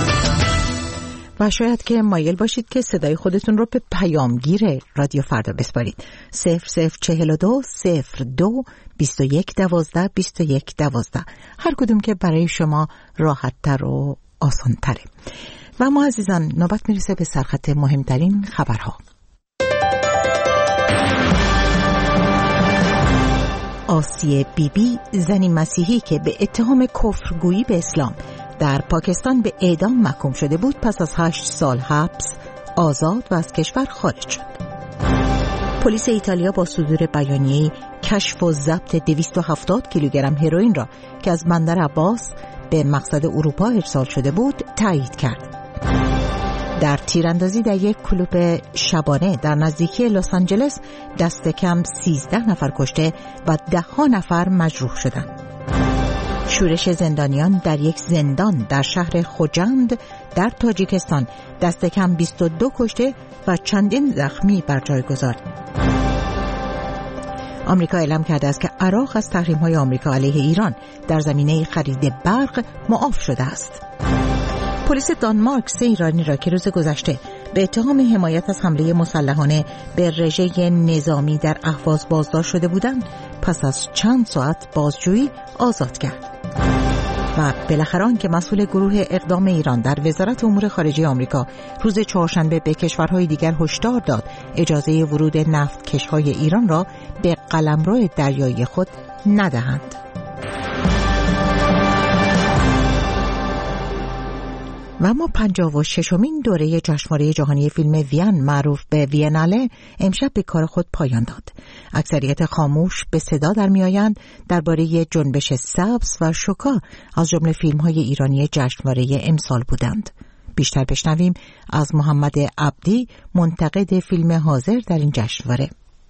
و شاید که مایل باشید که صدای خودتون رو به پیامگیر رادیو فردا بسپارید. صفر صفر چهل و دو صفر دو بیست و یک دوازده بیست و یک دوازده، هر کدوم که برای شما راحت تر و آسان تره. و ما عزیزان نوبت میرسه به سرخط مهمترین خبرها. آسیه بی بی، زنی مسیحی که به اتهام کفرگویی به اسلام در پاکستان به اعدام محکوم شده بود، پس از هشت سال حبس آزاد و از کشور خارج شد. پلیس ایتالیا با صدور بیانیه‌ای کشف و ضبط دویست و هفتاد کیلوگرم هروئین را که از بندر عباس به مقصد اروپا ارسال شده بود تایید کرد. در تیراندازی در یک کلوب شبانه در نزدیکی لس آنجلس دست کم سیزده نفر کشته و ده ها نفر مجروح شدند. شورش زندانیان در یک زندان در شهر خوجند در تاجیکستان دست کم بیست و دو کشته و چندین زخمی بر جای گذارد. آمریکا اعلام کرده است که عراق از تحریم‌های آمریکا علیه ایران در زمینه خرید برق معاف شده است. پلیس دانمارک سه ایرانی را که روز گذشته به اتهام حمایت از حمله مسلحانه به رژه نظامی در اهواز بازداشت شده بودند، پس از چند ساعت بازجویی آزاد کرد. و بالاخره آن که مسئول گروه اقدام ایران در وزارت امور خارجه آمریکا روز چهارشنبه به کشورهای دیگر هشدار داد اجازه ورود نفتکش‌های ایران را به قلمرو دریایی خود ندهند. و ما پنجاه و ششمین دوره جشنواره جهانی فیلم وین معروف به ویناله امشب به کار خود پایان داد. اکثریت خاموش به صدا در میآیند درباره جنبش سبز و شوکا از جمله فیلم‌های ایرانی جشنواره امسال بودند. بیشتر بشنویم از محمد عبدی، منتقد فیلم حاضر در این جشنواره.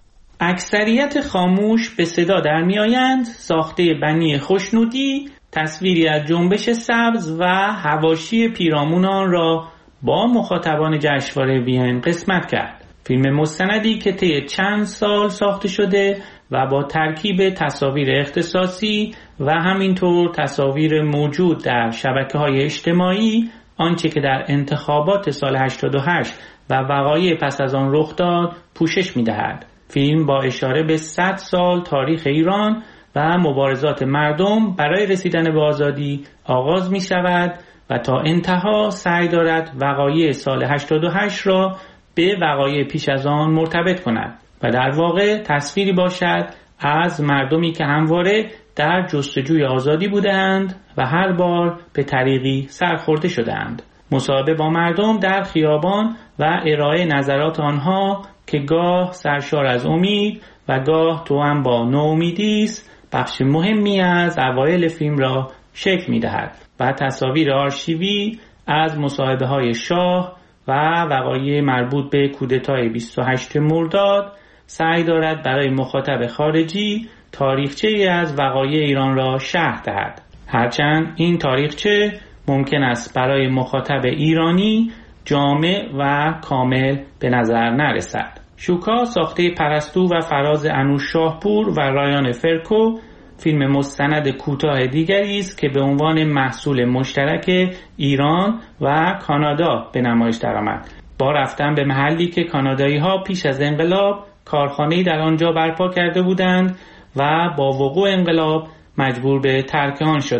اکثریت خاموش به صدا در میآیند ساخته بنی خوشنودی تصویری از جنبش سبز و حواشی پیرامون آن را با مخاطبان جشنواره وین قسمت کرد. فیلم مستندی که طی چند سال ساخته شده و با ترکیب تصاویر اختصاصی و همینطور تصاویر موجود در شبکه‌های اجتماعی آنچه که در انتخابات سال هشتاد و هشت و وقایع پس از آن رخ داد پوشش می‌دهد. فیلم با اشاره به صد سال تاریخ ایران و مبارزات مردم برای رسیدن به آزادی آغاز می شود و تا انتها سعی دارد وقایع سال هشتاد و هشت را به وقایع پیش از آن مرتبط کند و در واقع تصویری باشد از مردمی که همواره در جستجوی آزادی بودند و هر بار به طریقی سرخورده شدند. مصاحبه با مردم در خیابان و ارائه نظرات آنها که گاه سرشار از امید و گاه توأم با نومیدی است بخش مهمی از اوایل فیلم را شکل می‌دهد و تصاویر آرشیوی از مصاحبه‌های شاه و وقایع مربوط به کودتای بیست و هشتم مرداد سعی دارد برای مخاطب خارجی تاریخچه‌ای از وقایع ایران را شرح دهد. هرچند این تاریخچه ممکن است برای مخاطب ایرانی جامع و کامل به نظر نرسد. شوکا ساخته پرستو و فراز انوش شاهپور و رایان فرکو فیلم مستند کوتاه دیگری است که به عنوان محصول مشترک ایران و کانادا به نمایش درآمد. با رفتن به محلی که کانادایی‌ها پیش از انقلاب کارخانه‌ای در آنجا برپا کرده بودند و با وقوع انقلاب مجبور به ترک آن شدند.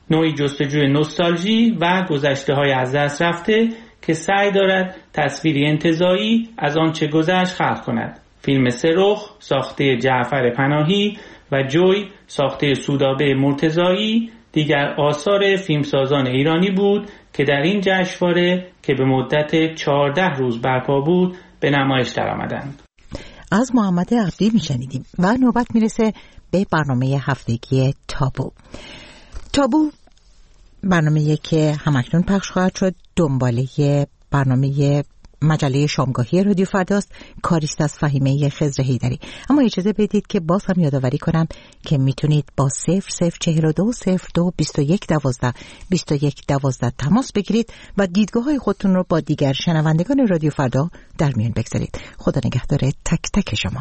نوعی جستجوی نوستالژی و گذشته‌های از دست رفته که سعی دارد تصویری انتزاعی از آنچه گذشت خلق کند. فیلم سرخ ساخته جعفر پناهی و جوی ساخته سودابه مرتضایی دیگر آثار فیلمسازان ایرانی بود که در این جشنواره که به مدت چهارده روز برپا بود به نمایش درآمدند. از محمد عبدی میشنیدیم و نوبت میرسه به برنامه هفتگی تابو. تابو برنامه‌ای که همکنون پخش خواهد شد دنباله برنامه مجله شامگاهی رادیو فرداست، کاریست از فهیمه خضر حیدری. اما اجازه بدید که باز هم یادآوری کنم که میتونید با صفر صفر چهل و دو صفر دو بیست و یک دوازده بیست و یک دوازده تماس بگیرید و دیدگاه های خودتون رو با دیگر شنوندگان رادیو فردا در میان بگذارید. خدا نگهدار تک تک شما.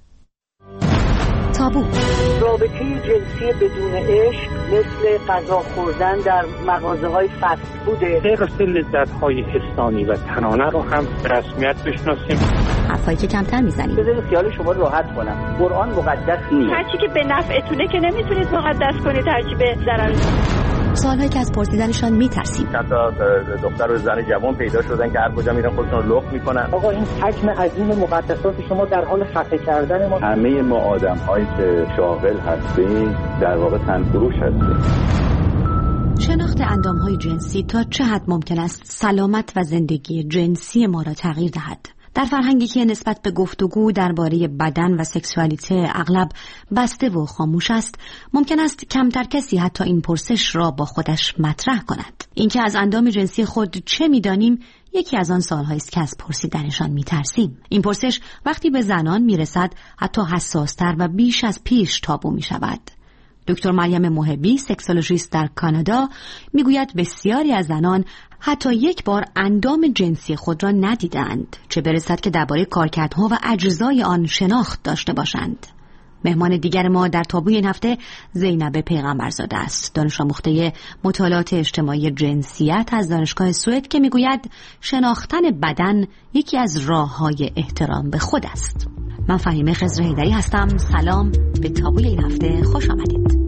تابو. رابطه جنسی بدون عشق مثل غذا خوردن در مغازه‌های فست فوده. طبق لذت‌های حسانی و تنانه رو هم رسمیت بشناسیم. حرفایی که کمتر میزنیم. بذارید خیال شما راحت کنم. قرآن مقدس نیست. هرچی که به نفعتونه که نمیتونید مقدس کنید، هرچی به ضرر. سوالهایی که از پرسیدنشان میترسیم. چند تا دختر و زن جوان پیدا شدن که هر کجا میرن خودشون رو لخت میکنن. آقا این حجم عظیم مقدسات شما در حال خفه کردن ما. همه ما آدم‌هایی که شاغل هستیم در واقع تنفروش هستیم. شناخت اندام‌های جنسی تا چه حد ممکن است سلامت و زندگی جنسی ما را تغییر دهد؟ در فرهنگی که نسبت به گفتگو درباره بدن و سکسوالیته اغلب بسته و خاموش است، ممکن است کمتر کسی حتی این پرسش را با خودش مطرح کند. اینکه از اندام جنسی خود چه می‌دانیم یکی از آن سال‌هایی است که از پرسیدنشان می‌ترسیم. این پرسش وقتی به زنان می‌رسد حتی حساس‌تر و بیش از پیش تابو می‌شود. دکتر مریم محبی، سکسولوژیست در کانادا، میگوید بسیاری از زنان حتی یک بار اندام جنسی خود را ندیدند، چه برسد که درباره کارکردها و اجزای آن شناخت داشته باشند. مهمان دیگر ما در تابوی این هفته زینب پیغمبرزاده است، دانش آموخته مطالعات اجتماعی جنسیت از دانشگاه سوئد که میگوید شناختن بدن یکی از راه‌های احترام به خود است. من فهیمه خضر حیدری هستم. سلام، به تابوی این هفته خوش آمدید.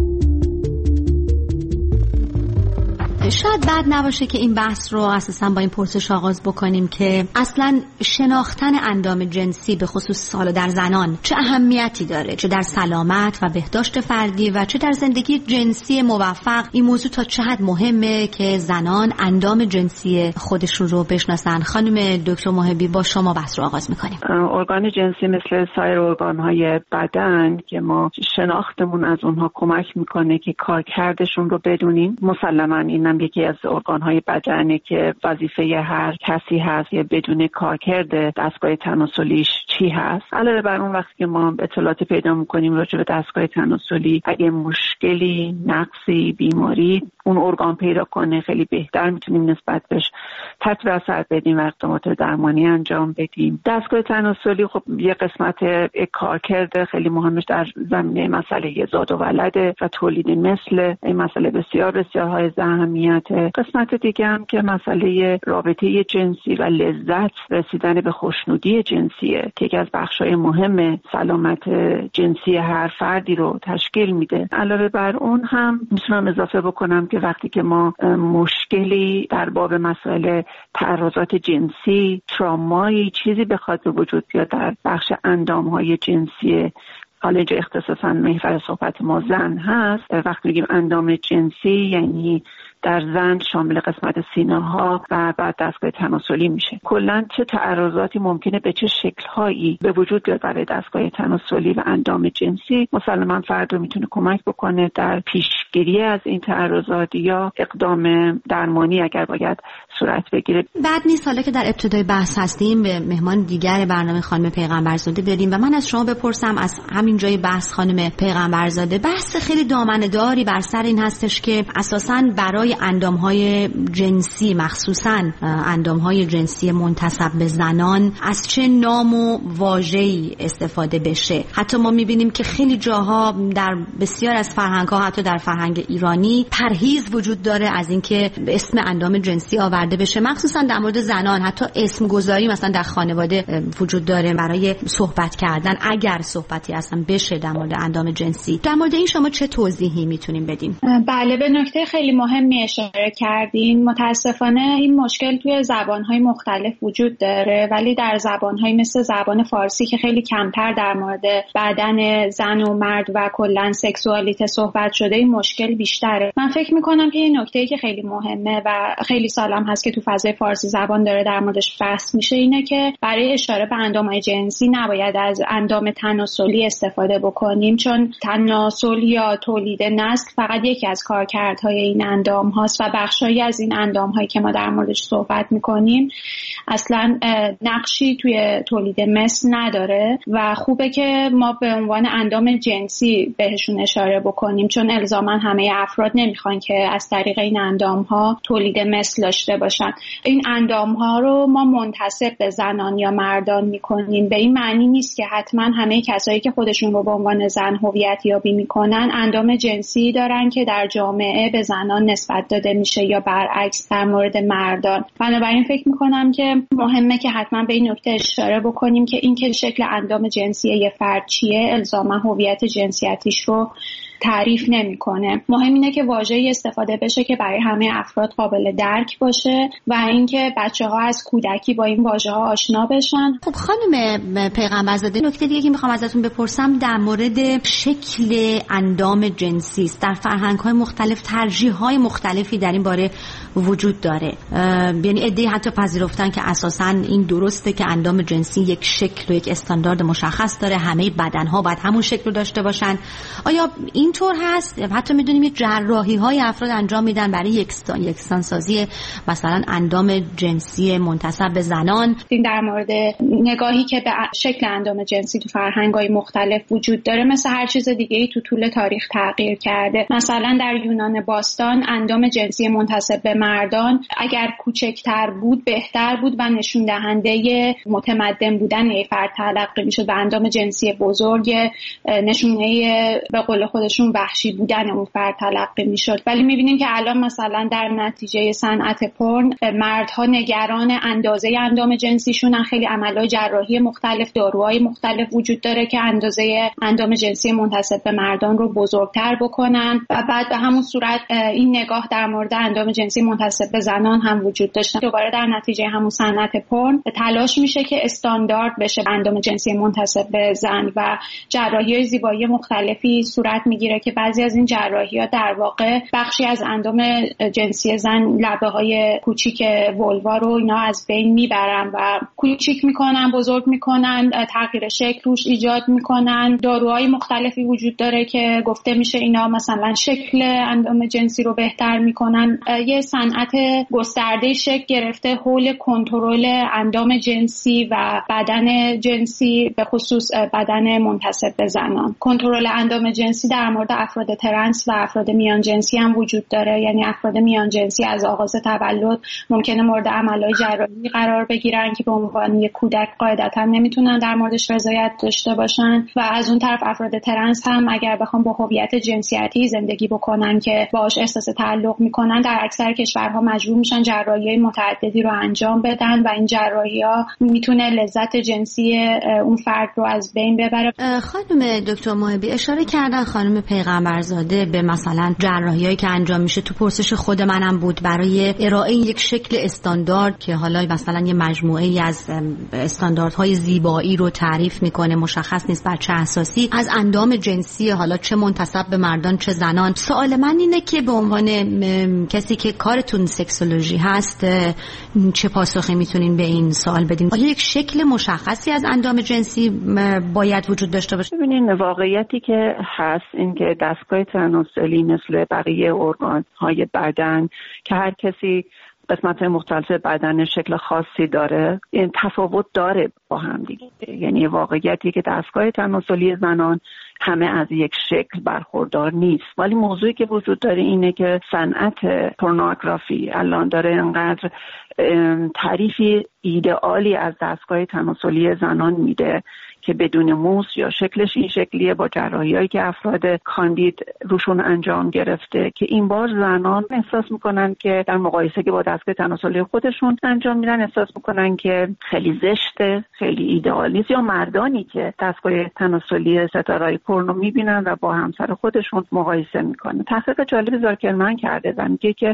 شاید بد نباشه که این بحث رو اساساً با این پرسش آغاز بکنیم که اصلاً شناختن اندام جنسی به خصوص سال در زنان چه اهمیتی داره، چه در سلامت و بهداشت فردی و چه در زندگی جنسی موفق. این موضوع تا چه حد مهمه که زنان اندام جنسی خودشون رو بشناسن. خانم دکتر محبی، با شما بحث رو آغاز میکنیم. ارگان جنسی مثل سایر ارگان‌های بدن که ما شناختمون از اونها کمک میکنه که کارکردشون رو بدونیم. مسلماً این یکی از ارگان‌های بدنه که وظیفه هر کسی هست یا بدون کارکرد دستگاه تناسلیش چی هست. علاوه بر اون وقتی که ما اطلاعات پیدا می‌کنیم راجع به دستگاه تناسلی، اگه مشکلی، نقصی، بیماری اون ارگان پیدا کنه، خیلی بهتر میتونیم نسبت بهش تطبیق اثر بدیم و اقدامات درمانی انجام بدیم. دستگاه تناسلی خب یه قسمت کارکرد خیلی مهمش در زمینه مسئله زاد و ولده و تولید مثل. این مسئله بسیار بسیار های اهمیت. قسمت دیگه هم که مسئله رابطه جنسی و لذت، رسیدن به خوشنودی جنسیه که یکی از بخش‌های مهم سلامت جنسی هر فردی رو تشکیل میده. علاوه بر اون هم میتونم اضافه بکنم که وقتی که ما مشکلی در باب مسائل تعرضات جنسی، ترامایی، چیزی بخواد به وجود بیاد در بخش اندام‌های جنسی، حالا اینجا اختصاصاً محور صحبت ما زن هست، وقتی میگیم اندام جنسی یعنی در زن شامل قسمت سینه ها و بعد دستگاه تناسلی میشه. کلاً چه تعرضاتی ممکنه به چه شکل‌هایی به وجود بیاد برای دستگاه تناسلی و اندام جنسی، مسلماً فرد رو میتونه کمک بکنه در پیشگیری از این تعرضات یا اقدام درمانی اگر باید صورت بگیره. بعد نیست حالا که در ابتدای بحث هستیم به مهمان دیگر برنامه خانم پیغمبرزاده بریم و من از شما بپرسم، از همین جای بحث خانم پیغمبرزاده، بحث خیلی دامنه‌داری بر سر این هستش که اساساً برای اندامهای جنسی، مخصوصاً اندامهای جنسی منتسب به زنان، از چه نام و واژه‌ای استفاده بشه. حتی ما می‌بینیم که خیلی جاها در بسیار از فرهنگ‌ها، حتی در فرهنگ ایرانی، پرهیز وجود داره از اینکه اسم اندام جنسی آورده بشه، مخصوصاً در مورد زنان. حتی اسم گذاری مثلا در خانواده وجود داره برای صحبت کردن، اگر صحبتی اصلا بشه در مورد اندام جنسی. در مورد این شما چه توضیحی میتونیم بدیم؟ بله، به نکته خیلی مهمی اشاره کردین. متاسفانه این مشکل توی زبان‌های مختلف وجود داره، ولی در زبان‌های مثل زبان فارسی که خیلی کمتر در مورد بدن زن و مرد و کلاً سکسوالیته صحبت شده، این مشکل بیشتره. من فکر می‌کنم که این نکته‌ای که خیلی مهمه و خیلی سالم هست که تو فضای فارسی زبان داره در موردش بحث میشه، اینه که برای اشاره به اندام‌های جنسی نباید از اندام تناسلی استفاده بکنیم، چون تناسل یا تولید نسل فقط یکی از کارکردهای این اندام هاست و بخشایی از این اندام هایی که ما در موردش صحبت میکنیم اصلا نقشی توی تولید مثل نداره و خوبه که ما به عنوان اندام جنسی بهشون اشاره بکنیم، چون الزاما همه افراد نمیخوان که از طریق این اندام ها تولید مثل داشته باشن. این اندام ها رو ما منتسب به زنان یا مردان میکنیم، به این معنی نیست که حتما همه کسایی که خودشون رو به عنوان زن هویت یابی میکنن اندام جنسی دارن که در جامعه به زنان نسبت داده میشه یا برعکس در مورد مردان. بنابراین فکر میکنم که مهمه که حتما به این نکته اشاره بکنیم که این که شکل اندام جنسی یه فرد چیه الزاما هویت جنسیتیش رو تعریف نمیکنه. مهم اینه که واژه‌ای استفاده بشه که برای همه افراد قابل درک باشه و اینکه بچه‌ها از کودکی با این واژه‌ها آشنا بشن. خب خانم پیغمبرزاده، نکته دیگه که میخوام ازتون بپرسم در مورد شکل اندام جنسی است. در فرهنگ‌های مختلف ترجیح‌های مختلفی در این باره وجود داره. یعنی عده‌ای حتی پذیرفتن که اساساً این درسته که اندام جنسی یک شکل و یک استاندارد مشخص داره، همه بدن‌ها باید همون شکل رو داشته باشن. آیا اینطور هست؟ حتی میدونیم یه جراحی‌های افراد انجام میدن برای یکسان یکسانسازی مثلا اندام جنسی منتسب به زنان. این در مورد نگاهی که به شکل اندام جنسی تو فرهنگ‌های مختلف وجود داره مثل هر چیز دیگه‌ای تو طول تاریخ تغییر کرده. مثلا در یونان باستان اندام جنسی منتسب به مردان اگر کوچکتر بود بهتر بود و نشون دهنده متمدن بودن یک فرد تلقی میشد و اندام جنسی بزرگ نشونه به قول خودشون وحشی بودن اون فرد تلقی میشد. ولی میبینیم که الان مثلا در نتیجه صنعت پورن مردها نگران اندازه اندام جنسیشون، خیلی عملهای جراحی مختلف، داروهای مختلف وجود داره که اندازه اندام جنسی منتسب به مردان رو بزرگتر بکنن و بعد به همون صورت این نگاه در مورد اندام جنسی منتسب به زنان هم وجود داشته. دوباره در نتیجه همون صنعت پورن تلاش میشه که استاندارد بشه اندام جنسی منتسب به زن و جراحی‌های زیبایی مختلفی صورت میگیره که بعضی از این جراحی‌ها در واقع بخشی از اندام جنسی زن، لبه‌های کوچیک ولوا رو اینا از بین میبرن و کوچیک میکنن، بزرگ میکنن، تغییر شکل روش ایجاد میکنن. داروهای مختلفی وجود داره که گفته میشه اینا مثلا شکل اندام جنسی رو بهتر میکنن. یه صنعت گسترده شکل گرفته حول کنترل اندام جنسی و بدن جنسی، به خصوص بدن منتسب به زنان. کنترل اندام جنسی در مورد افراد ترنس و افراد میان جنسی هم وجود داره. یعنی افراد میان جنسی از آغاز تولد ممکنه مورد عملهای جراحی قرار بگیرن که به عنوان یک کودک قاعدتا نمیتونن در موردش رضایت داشته باشن و از اون طرف افراد ترنس هم اگر بخوام با هویت جنسیتی زندگی بکنن که باهاش احساس تعلق میکنن در اکثر کشورها مجبور میشن جراحی‌های متعددی رو انجام بدن و این جراحی‌ها میتونه لذت جنسی اون فرد رو از بین ببره. خانم دکتر محبی اشاره کردن خانم پیغمبرزاده به مثلا جراحی‌هایی که انجام میشه. تو پرسش خود منم بود برای ارائه یک شکل استاندارد که حالا مثلا یه مجموعه‌ای از استانداردهای زیبایی رو تعریف میکنه، مشخص نیست بر چه اساسی، از اندام جنسی حالا چه منتسب به مردان چه زنان. سوال من اینه که به عنوان کسی که کارتون سکسولوژی هست چه پاسخی میتونین به این سوال بدین؟ آیا یک شکل مشخصی از اندام جنسی باید وجود داشته باشه؟ ببینین واقعیتی که هست این که دستگاه تناسلی مثل بقیه ارگان‌های بدن که هر کسی قسمت‌های مختلف بدن شکل خاصی داره، این تفاوت داره با هم دیگه. یعنی واقعیتی که دستگاه تناسلی زنان همه از یک شکل برخوردار نیست، ولی موضوعی که وجود داره اینه که صنعت پورنوگرافی الان داره انقدر تعریفی ایدئالی از دستگاه تناسلی زنان میده که بدون موس یا شکلش این شکلیه، با جراحی‌هایی که افراد کاندید روشون انجام گرفته، که این بار زنان احساس میکنن که در مقایسه که با دستگاه تناسلی خودشون انجام میدن احساس میکنن که خیلی زشته، خیلی ایدئال نیست. یا مردانی که دستگاه تناسلی ستاره‌های پورنو میبینن و با همسر خودشون مقایسه میکنن. تحقیق جالبی زارکرمن کرده و میگه که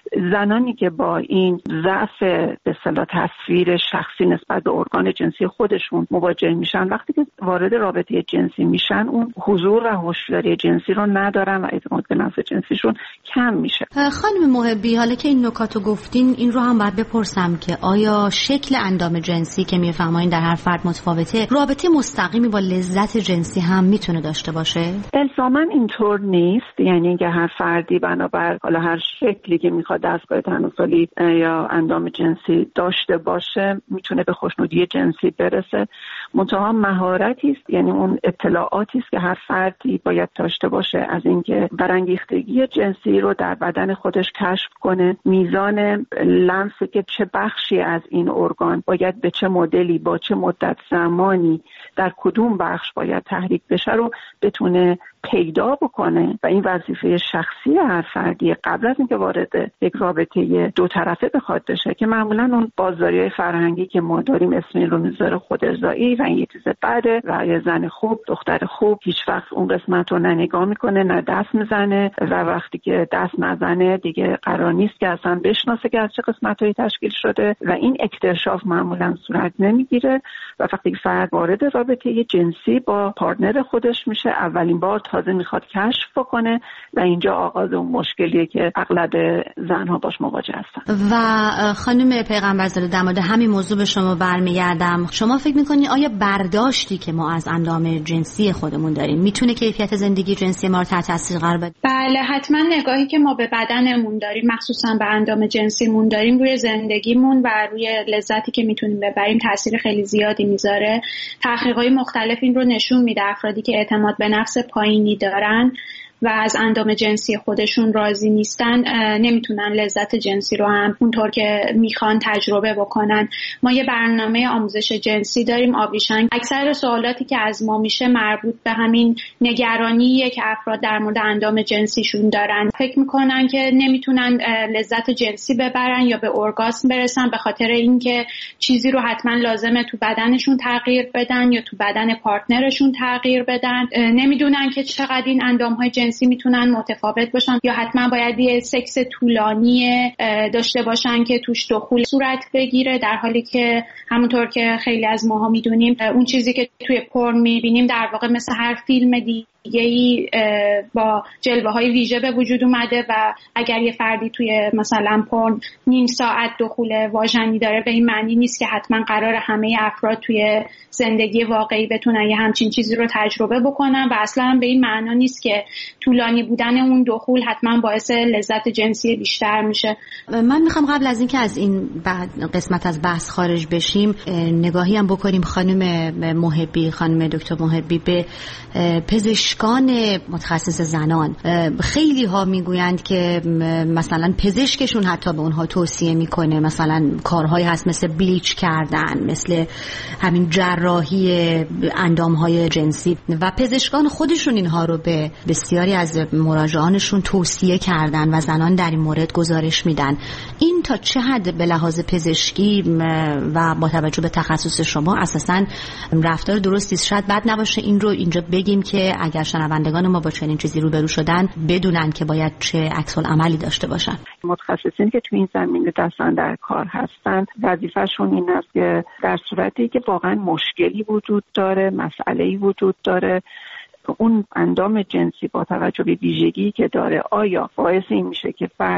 زنانی که با این ضعف به اصطلاح تصویر شخصی نسبت به ارگان جنسی خودشون مواجه میشن، وقتی که وارد رابطه جنسی میشن اون حضور و هوشیاری جنسی رو ندارن و اعتماد به نفس جنسیشون کم میشه. خانم محبی، حالا که این نکاتو گفتین، این رو هم باید بپرسم که آیا شکل اندام جنسی که میفرمایین در هر فرد متفاوته رابطه مستقیمی با لذت جنسی هم میتونه داشته باشه؟ الزاما اینطور نیست، یعنی که هر فردی بنابر حالا هر شکلی که میخواد دستگاه تناسلی یا اندام جنسی داشته باشه میتونه به خوشنودی جنسی برسه. منتها مهارتی است، یعنی اون اطلاعاتی است که هر فردی باید داشته باشه از اینکه برانگیختگی جنسی رو در بدن خودش کشف کنه، میزان لمسی که چه بخشی از این ارگان باید به چه مدلی با چه مدت زمانی در کدوم بخش باید تحریک بشه رو بتونه پیدا بکنه و این وظیفه شخصی هر فردی قبل از اینکه وارد یک رابطه دو طرفه بخواد بشه، که معمولا اون بازاریای فرهنگی که ما داریم اسم این رو میذاره خود ارضایی و این یه چیز بده و یه زن خوب دختر خوب هیچ وقت اون قسمت رو نه نگاه میکنه نه دست میزنه و وقتی که دست نزنه دیگه قرار نیست که اصلا بشناسه که از چه قسمتایی تشکیل شده و این اکتشاف معمولا صورت نمیگیره و وقتی که فرد وارد رابطه جنسی با پارتنر خودش میشه اولین بار تازه میخواد کشف بکنه و اینجا آغاز اون مشکلیه که اغلب زنها باش مواجه هستن. و خانم پیغمبرزاده، در مورد همین موضوع به شما برمیگردم. شما فکر میکنید آیا برداشتی که ما از اندام جنسی خودمون داریم میتونه کیفیت زندگی جنسی ما رو تحت تاثیر قرار بده؟ بله، حتما نگاهی که ما به بدنمون داریم، مخصوصا به اندام جنسیمون داریم، روی زندگیمون و روی لذتی که میتونیم ببریم تاثیر خیلی زیادی میذاره. تحقیقات مختلف این رو نشون میده افرادی که اعتماد به نفس پایینی دارن و از اندام جنسی خودشون راضی نیستن نمیتونن لذت جنسی رو هم اونطور که میخوان تجربه بکنن. ما یه برنامه آموزش جنسی داریم، آویشنگ. اکثر سوالاتی که از ما میشه مربوط به همین نگرانیه که افراد در مورد اندام جنسیشون دارن. فکر میکنن که نمیتونن لذت جنسی ببرن یا به ارگاسم برسن به خاطر اینکه چیزی رو حتما لازمه تو بدنشون تغییر بدن یا تو بدن پارتنرشون تغییر بدن. نمیدونن که چقدر این اندام‌های جنسی میتونن متفاوت باشن یا حتما باید یه سکس طولانی داشته باشن که توش دخول صورت بگیره، در حالی که همونطور که خیلی از ماها میدونیم اون چیزی که توی پورن میبینیم در واقع مثل هر فیلم دیگه دیگه‌ای با جلوه‌های ویژه به وجود اومده و اگر یه فردی توی مثلا پورن نیم ساعت دخول واژنی داره به این معنی نیست که حتما قرار همه افراد توی زندگی واقعی بتونن یه همچین چیزی رو تجربه بکنن و اصلا به این معنا نیست که طولانی بودن اون دخول حتما باعث لذت جنسی بیشتر میشه. من میخوام قبل از اینکه از این قسمت از بحث خارج بشیم نگاهی هم بکنیم خانم محبی، خانم دکتر محبی، به پزشکان متخصص زنان. خیلی ها میگویند که مثلا پزشکشون حتی به اونها توصیه میکنه مثلا کارهایی هست مثل بلیچ کردن، مثل همین جراحی اندامهای جنسی و پزشکان خودشون اینها رو به بسیاری از مراجعانشون توصیه کردن و زنان در این مورد گزارش میدن. این تا چه حد به لحاظ پزشکی و با توجه به تخصص شما اساساً رفتار درستی است؟ شاید بد نباشه این رو اینجا بگیم که اگر شنوندگان ما با چنین چیزی روبرو شدن بدونن که باید چه عکس العملی داشته باشن. متخصصین که تو این زمینه دستن در کار هستن وظیفه‌شون این است که در صورتی که واقعا مشکلی وجود داره، مسئله‌ای وجود داره، اون اندام جنسی با توجه به ویژگی که داره آیا باعث این میشه که فرد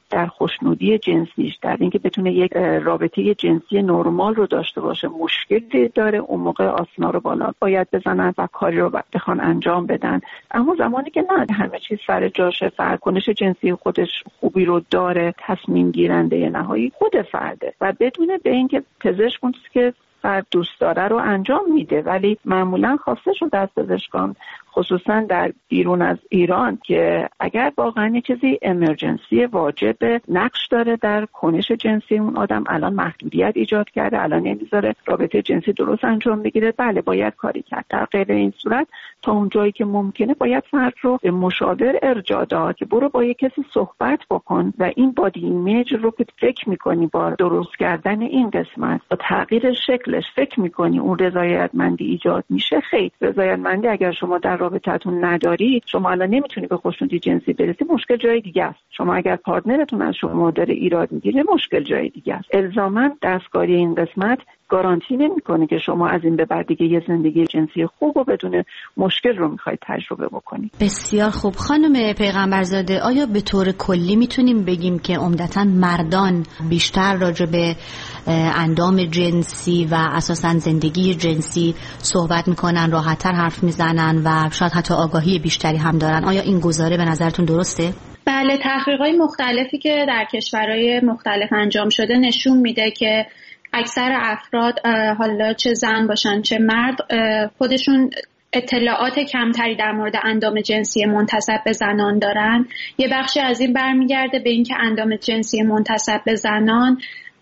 در خوشنودی جنسیش، در اینکه بتونه یک رابطه جنسی نرمال رو داشته باشه مشکلی داره، اون موقع آسنا رو بالا باید بزنن و کاری رو بخوان انجام بدن. اما زمانی که نه همه چیز سر جاشه، فرکنش جنسی خودش خوبی رو داره، تصمیم گیرنده نهایی خود فرده و بدونه به اینکه پزشک اون که فرد دوست داره رو انجام میده، ولی معمولا خواسته شده از پزشکان خصوصا در بیرون از ایران که اگر واقعا یه چیزی امرجنسی واجب نقش داره در کنش جنسی اون آدم، الان محدودیت ایجاد کرده، الان نمیذاره رابطه جنسی درست انجام بگیره، بله باید کاری کرد. در غیر این صورت تا اون جایی که ممکنه باید فرد رو به مشاور ارجاع داد که برو با یه کسی صحبت بکن و این بادی ایمیج رو که فکر میکنی با درست کردن این قسمت با تغییر شکلش فکر میکنی اون رضایتمندی ایجاد میشه. خیر، رضایتمندی اگر شما در رابطتون نداری، شما الان نمیتونی به خوشنودی جنسی برسی، مشکل جای دیگه است. شما اگر پارتنرتون از شما داره ایراد میگیره، مشکل جای دیگه است. الزاما دستکاری این قسمت گارانتی نمیکنه که شما از این به بعد دیگه یه زندگی جنسی خوب و بدون مشکل رو میخواید تجربه بکنید. بسیار خوب. خانم پیغمبرزاده، آیا به طور کلی میتونیم بگیم که عمدتاً مردان بیشتر راجع به اندام جنسی و اساساً زندگی جنسی صحبت میکنن، راحت‌تر حرف میزنن و شاید حتی آگاهی بیشتری هم دارن؟ آیا این گزاره به نظرتون درسته؟ بله، تحقیقات مختلفی که در کشورهای مختلف انجام شده نشون میده که اکثر افراد، حالا چه زن باشن چه مرد، خودشون اطلاعات کمتری در مورد اندام جنسی منتسب به زنان دارن. یه بخشی از این برمیگرده به اینکه اندام جنسی منتسب به زنان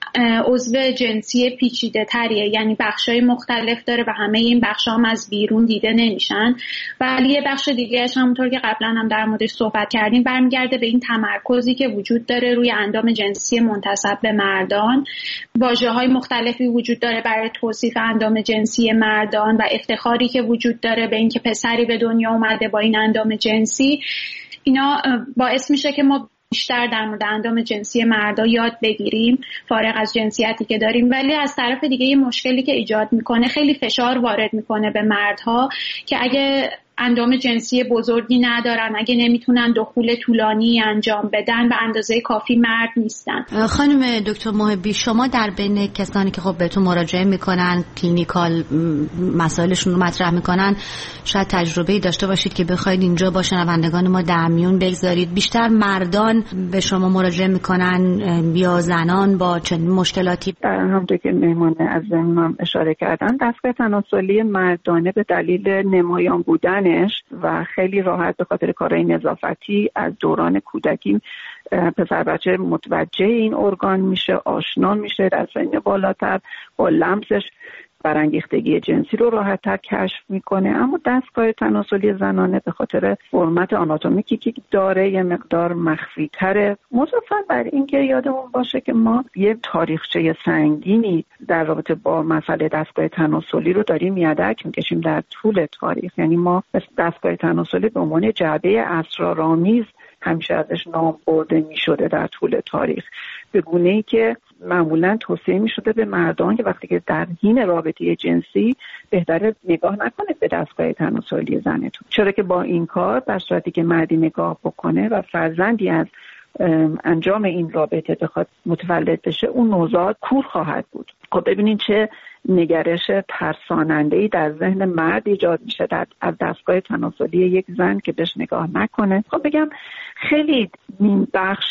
عضو جنسی پیچیده تریه، یعنی بخشای مختلف داره و همه این بخشا هم از بیرون دیده نمیشن. ولی یه بخش دیگه‌اش همونطور که قبلا هم در موردش صحبت کردیم برمیگرده به این تمرکزی که وجود داره روی اندام جنسی منتسب به مردان. واژه‌های مختلفی وجود داره برای توصیف اندام جنسی مردان و افتخاری که وجود داره به اینکه پسری به دنیا اومده با این اندام جنسی. اینا باعث میشه که ما بیشتر در مورد اندام جنسی مردا یاد بگیریم فارغ از جنسیتی که داریم. ولی از طرف دیگه یه مشکلی که ایجاد میکنه، خیلی فشار وارد میکنه به مردها که اگه اندام جنسی بزرگی ندارن، اگه نمیتونن دخول طولانی انجام بدن، به اندازه کافی مرد نیستن. خانم دکتر محبی، شما در بین کسانی که خب بهتون مراجعه میکنن، کلینیکال مسائلشون رو مطرح میکنن، شاید تجربه‌ای داشته باشید که بخواید اینجا با شنوندگان ما در میون بگذارید. بیشتر مردان به شما مراجعه میکنن یا زنان با چنین مشکلاتی؟ همونطور که مهمان عزیزم هم اشاره کردن، دستگاه تناسلی مردانه به دلیل نمایان بودن و خیلی راحت به خاطر کارهای نظافتی از دوران کودکی پسر بچه متوجه این ارگان میشه، آشنا میشه، در سن بالاتر با لمسش برانگیختگی جنسی رو راحت‌تر کشف میکنه. اما دستگاه تناسلی زنانه به خاطر فرمت آناتومیکی که داره یه مقدار مخفی تره. مضافاً بر این که یادمون باشه که ما یه تاریخچه سنگینی در رابطه با مسئله دستگاه تناسلی رو داریم یدک میکشیم در طول تاریخ. یعنی ما دستگاه تناسلی به عنوان جعبه اسرارآمیز همیشه ازش نام برده میشده در طول تاریخ، به گونه‌ای که معمولا توصیه می شده به مردان که وقتی که در حین رابطه جنسی بهتره نگاه نکنه به دستگاه تناسلی زنتون، چرا که با این کار در صورتی که مردی نگاه بکنه و فرزندی از انجام این رابطه بخواد متولد بشه، اون نوزاد کور خواهد بود. خب ببینید چه نگرش ترساننده‌ای در ذهن مرد ایجاد میشه در از دستگاه تناسلی یک زن که بهش نگاه نکنه. خب بگم خیلی این بخش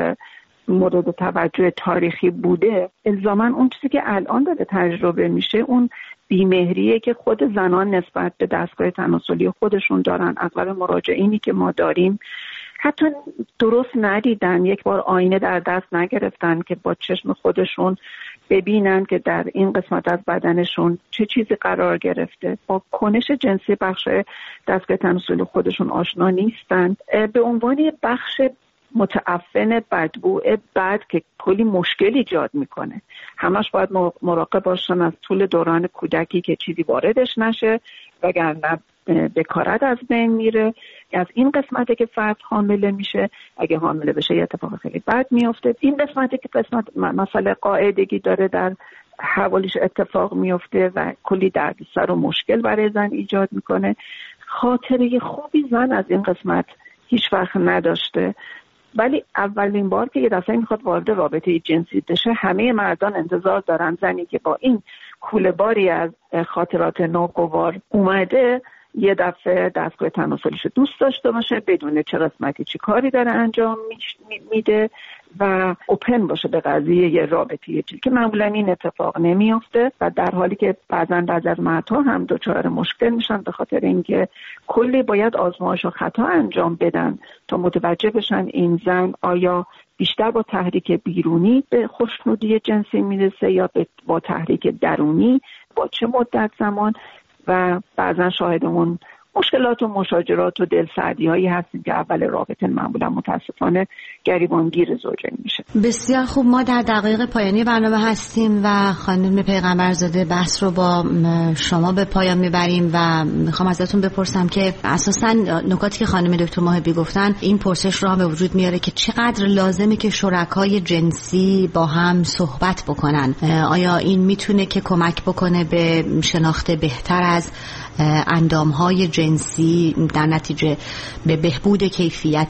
مورد توجه تاریخی بوده. الزاماً اون چیزی که الان داره تجربه میشه اون بیمهریه که خود زنان نسبت به دستگاه تناسلی خودشون دارن. اغلب مراجعینی که ما داریم حتی درست ندیدن، یک بار آینه در دست نگرفتن که با چشم خودشون ببینن که در این قسمت از بدنشون چه چیزی قرار گرفته. با کنش جنسی بخش دستگاه تناسلی خودشون آشنا نیستن. به عنوان بخش متعفن بدبوع بد که کلی مشکل ایجاد میکنه، همش باید مراقب باشن از طول دوران کودکی که چیزی واردش نشه وگرنه بکارت از بین میره. از این قسمتی که فرد حامله میشه، اگه حامله بشه یه اتفاق خیلی بد میفته. این قسمتی که قسمت مسئله قاعدگی داره در حوالیش اتفاق میفته و کلی دردسر و مشکل برای زن ایجاد میکنه. خاطره خوبی زن از این قسمت هیچ وقت نداشته. ولی اولین بار که یه دفعه میخواد وارد رابطه جنسی بشه، همه مردان انتظار دارن زنی که با این کوله باری از خاطرات ناگوار اومده یه دفعه دستگاه تناسلیش دوست داشته باشه، بدونه چه قسمتی چی کاری داره انجام میده و اوپن باشه به قضیه یه رابطه جنسی که معمولا این اتفاق نمیافته و در حالی که بعضا بعض از مردها هم دچار مشکل میشن به خاطر اینکه کلی باید آزمایش و خطا انجام بدن تا متوجه بشن این زن آیا بیشتر با تحریک بیرونی به خوشنودی جنسی میرسه یا با تحریک درونی، با چه مدت زمان. و بعضا شاهدمون مشکلات و مشاجرات و دلسردی هایی هستیم که اول رابطه معمولا متاسفانه گریبانگیر زوجین میشه. بسیار خوب، ما در دقایق پایانی برنامه هستیم و خانم پیغمبرزاده بحث رو با شما به پایان میبریم و میخوام ازتون بپرسم که اساسا نکاتی که خانم دکتر ماهبی گفتن این پرسش رو هم به وجود میاره که چقدر لازمه که شرکای جنسی با هم صحبت بکنن. آیا این میتونه که کمک بکنه به شناخت بهتر از اندامهای جنسی، در نتیجه به بهبود کیفیت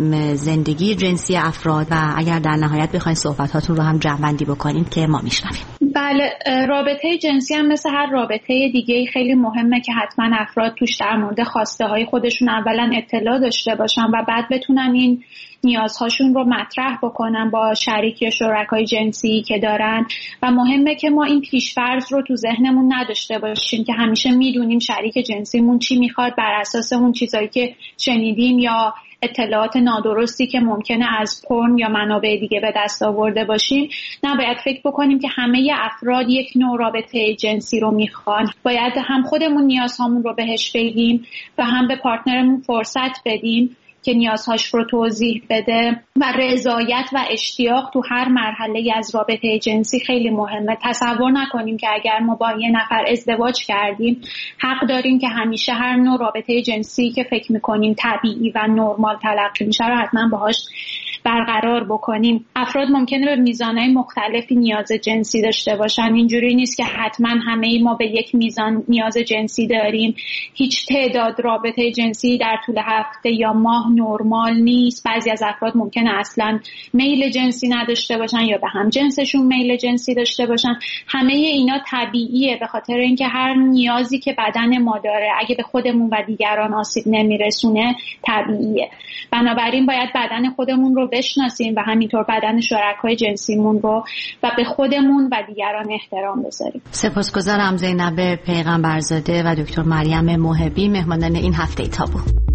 زندگی جنسی افراد؟ و اگر در نهایت بخواید صحبتاتون رو هم جمع‌بندی بکنید که ما میشنویم. بله، رابطه جنسی هم مثل هر رابطه دیگه خیلی مهمه که حتما افراد توش در مورد خواسته های خودشون اولا اطلاع داشته باشن و بعد بتونن این نیازهاشون رو مطرح بکنن با شریک یا شرکای جنسی که دارن. و مهمه که ما این پیش‌فرض رو تو ذهنمون نداشته باشیم که همیشه میدونیم شریک جنسیمون چی میخواد بر اساس اون چیزایی که شنیدیم یا اطلاعات نادرستی که ممکنه از پورن یا منابع دیگه به دست آورده باشیم. نباید فکر بکنیم که همه افراد یک نوع رابطه جنسی رو میخوان. باید هم خودمون نیازهامون رو بهش بگیم و هم به پارتنرمون فرصت بدیم که نیازهاش رو توضیح بده. و رضایت و اشتیاق تو هر مرحله از رابطه جنسی خیلی مهمه. تصور نکنیم که اگر ما با یه نفر ازدواج کردیم حق داریم که همیشه هر نوع رابطه جنسی که فکر میکنیم طبیعی و نرمال تلقی میشه رو حتما باهاش برقرار بکنیم. افراد ممکنه به میزانهای مختلفی نیاز جنسی داشته باشن. اینجوری نیست که حتما همه ما به یک میزان نیاز جنسی داریم. هیچ تعداد رابطه جنسی در طول هفته یا ماه نرمال نیست. بعضی از افراد ممکنه اصلا میل جنسی نداشته باشن یا به هم جنسشون میل جنسی داشته باشن. همه اینا طبیعیه به خاطر اینکه هر نیازی که بدن ما داره اگه به خودمون و دیگران آسیب نمیرسونه طبیعیه. بنابراین باید بدن خودمون رو بشناسیم و همینطور بدن شرکای جنسیمون رو و به خودمون و دیگران احترام بذاریم. سپاسگزارم زینب پیغمبرزاده و دکتر مریم موهبی مهمانان این هفته تابو.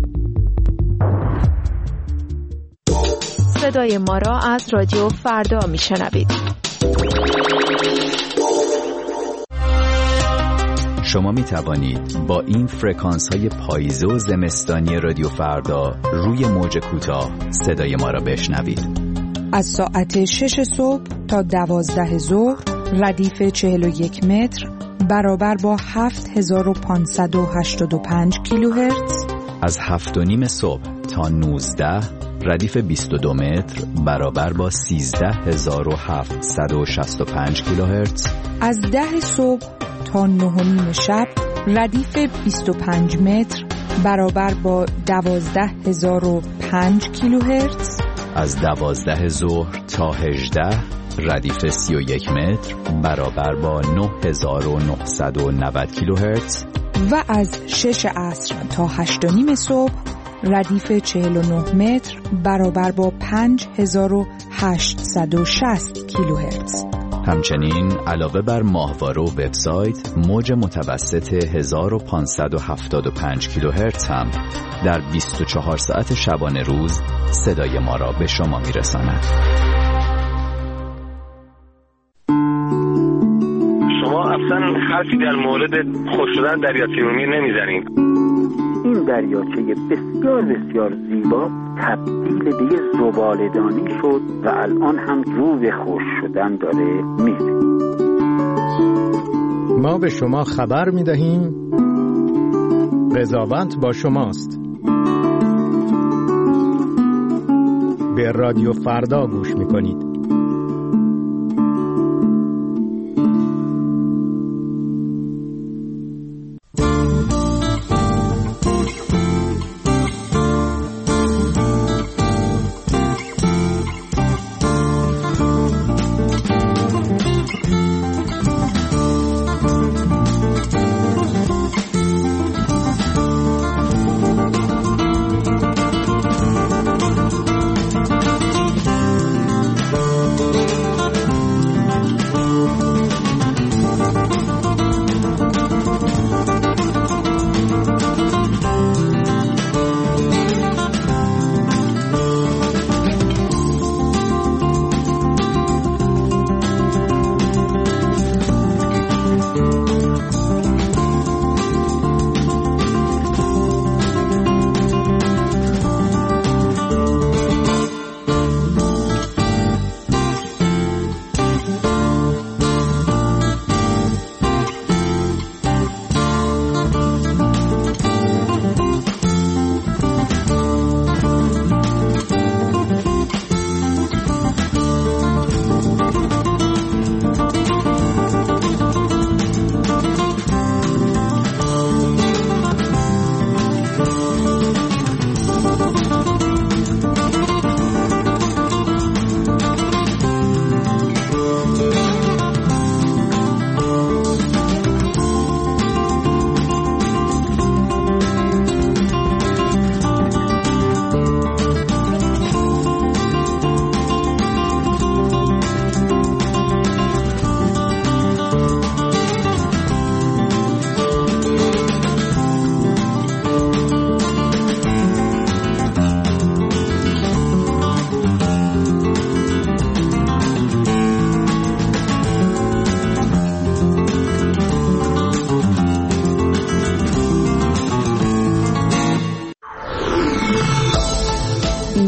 صدای ما را از رادیو فردا میشنوید. شما می توانید با این فرکانس های پاییزه و زمستانی رادیو فردا روی موج کوتاه صدای ما را بشنوید. از ساعت شش صبح تا دوازده ظهر ردیف چهل و یک متر برابر با هفت هزار و پانصد و هشتاد و پنج کیلوهرتز. از هفت و نیم صبح تا نوزده ردیف بیست و دو متر برابر با سیزده هزار و هفتصد و شصت و پنج کیلوهرتز. از ده صبح تا نه و نیم شب ردیف بیست و پنج متر برابر با دوازده هزار و پنج کیلوهرتز. از دوازده ظهر تا هجده ردیف سی و یک متر برابر با نه هزار و نهصد و نود کیلوهرتز. و از شش عصر تا هشت و نیم صبح ردیف چهل و نه متر برابر با پنج هزار و هشتصد و شصت کیلوهرتز. همچنین علاوه بر ماهواره و وبسایت موج متوسط هزار و پانصد و هفتاد و پنج کیلوهرتز هم در بیست و چهار ساعت شبانه روز صدای ما را به شما میرساند. شما اصلا حرفی در مورد خوش شدن دریاچه ارومیه نمیزنید. این دریاچه بسیار بسیار زیبا تبدیل به یه زباله‌دانی شد و الان هم رو به خوش شدن داره میره. ما به شما خبر میدهیم قضاوت با شماست. به رادیو فردا گوش میکنید.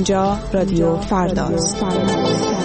اینجا رادیو فرداست.